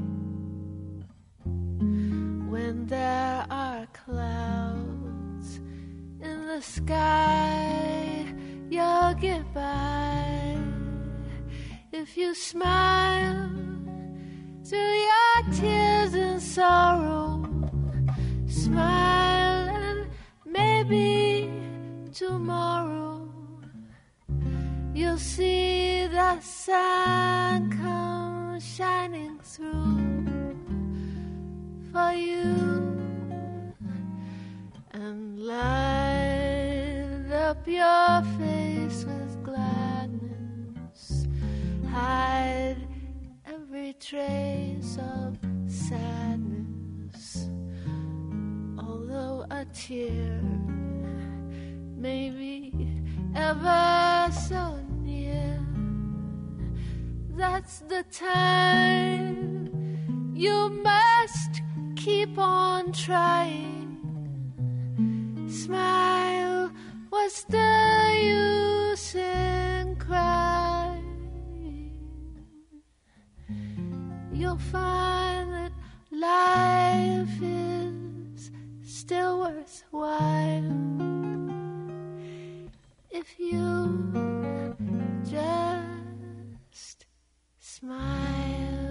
A: When there are clouds in the sky, you'll get by. If you smile through your tears and sorrow, smile and maybe tomorrow you'll see the sun come shining through for you and light up your face with gladness. Hide every trace of sadness. Although a tear may be ever so near, that's the time you must keep on trying. Smile, what's the use in crying? You'll find that life is still worthwhile if you just smile.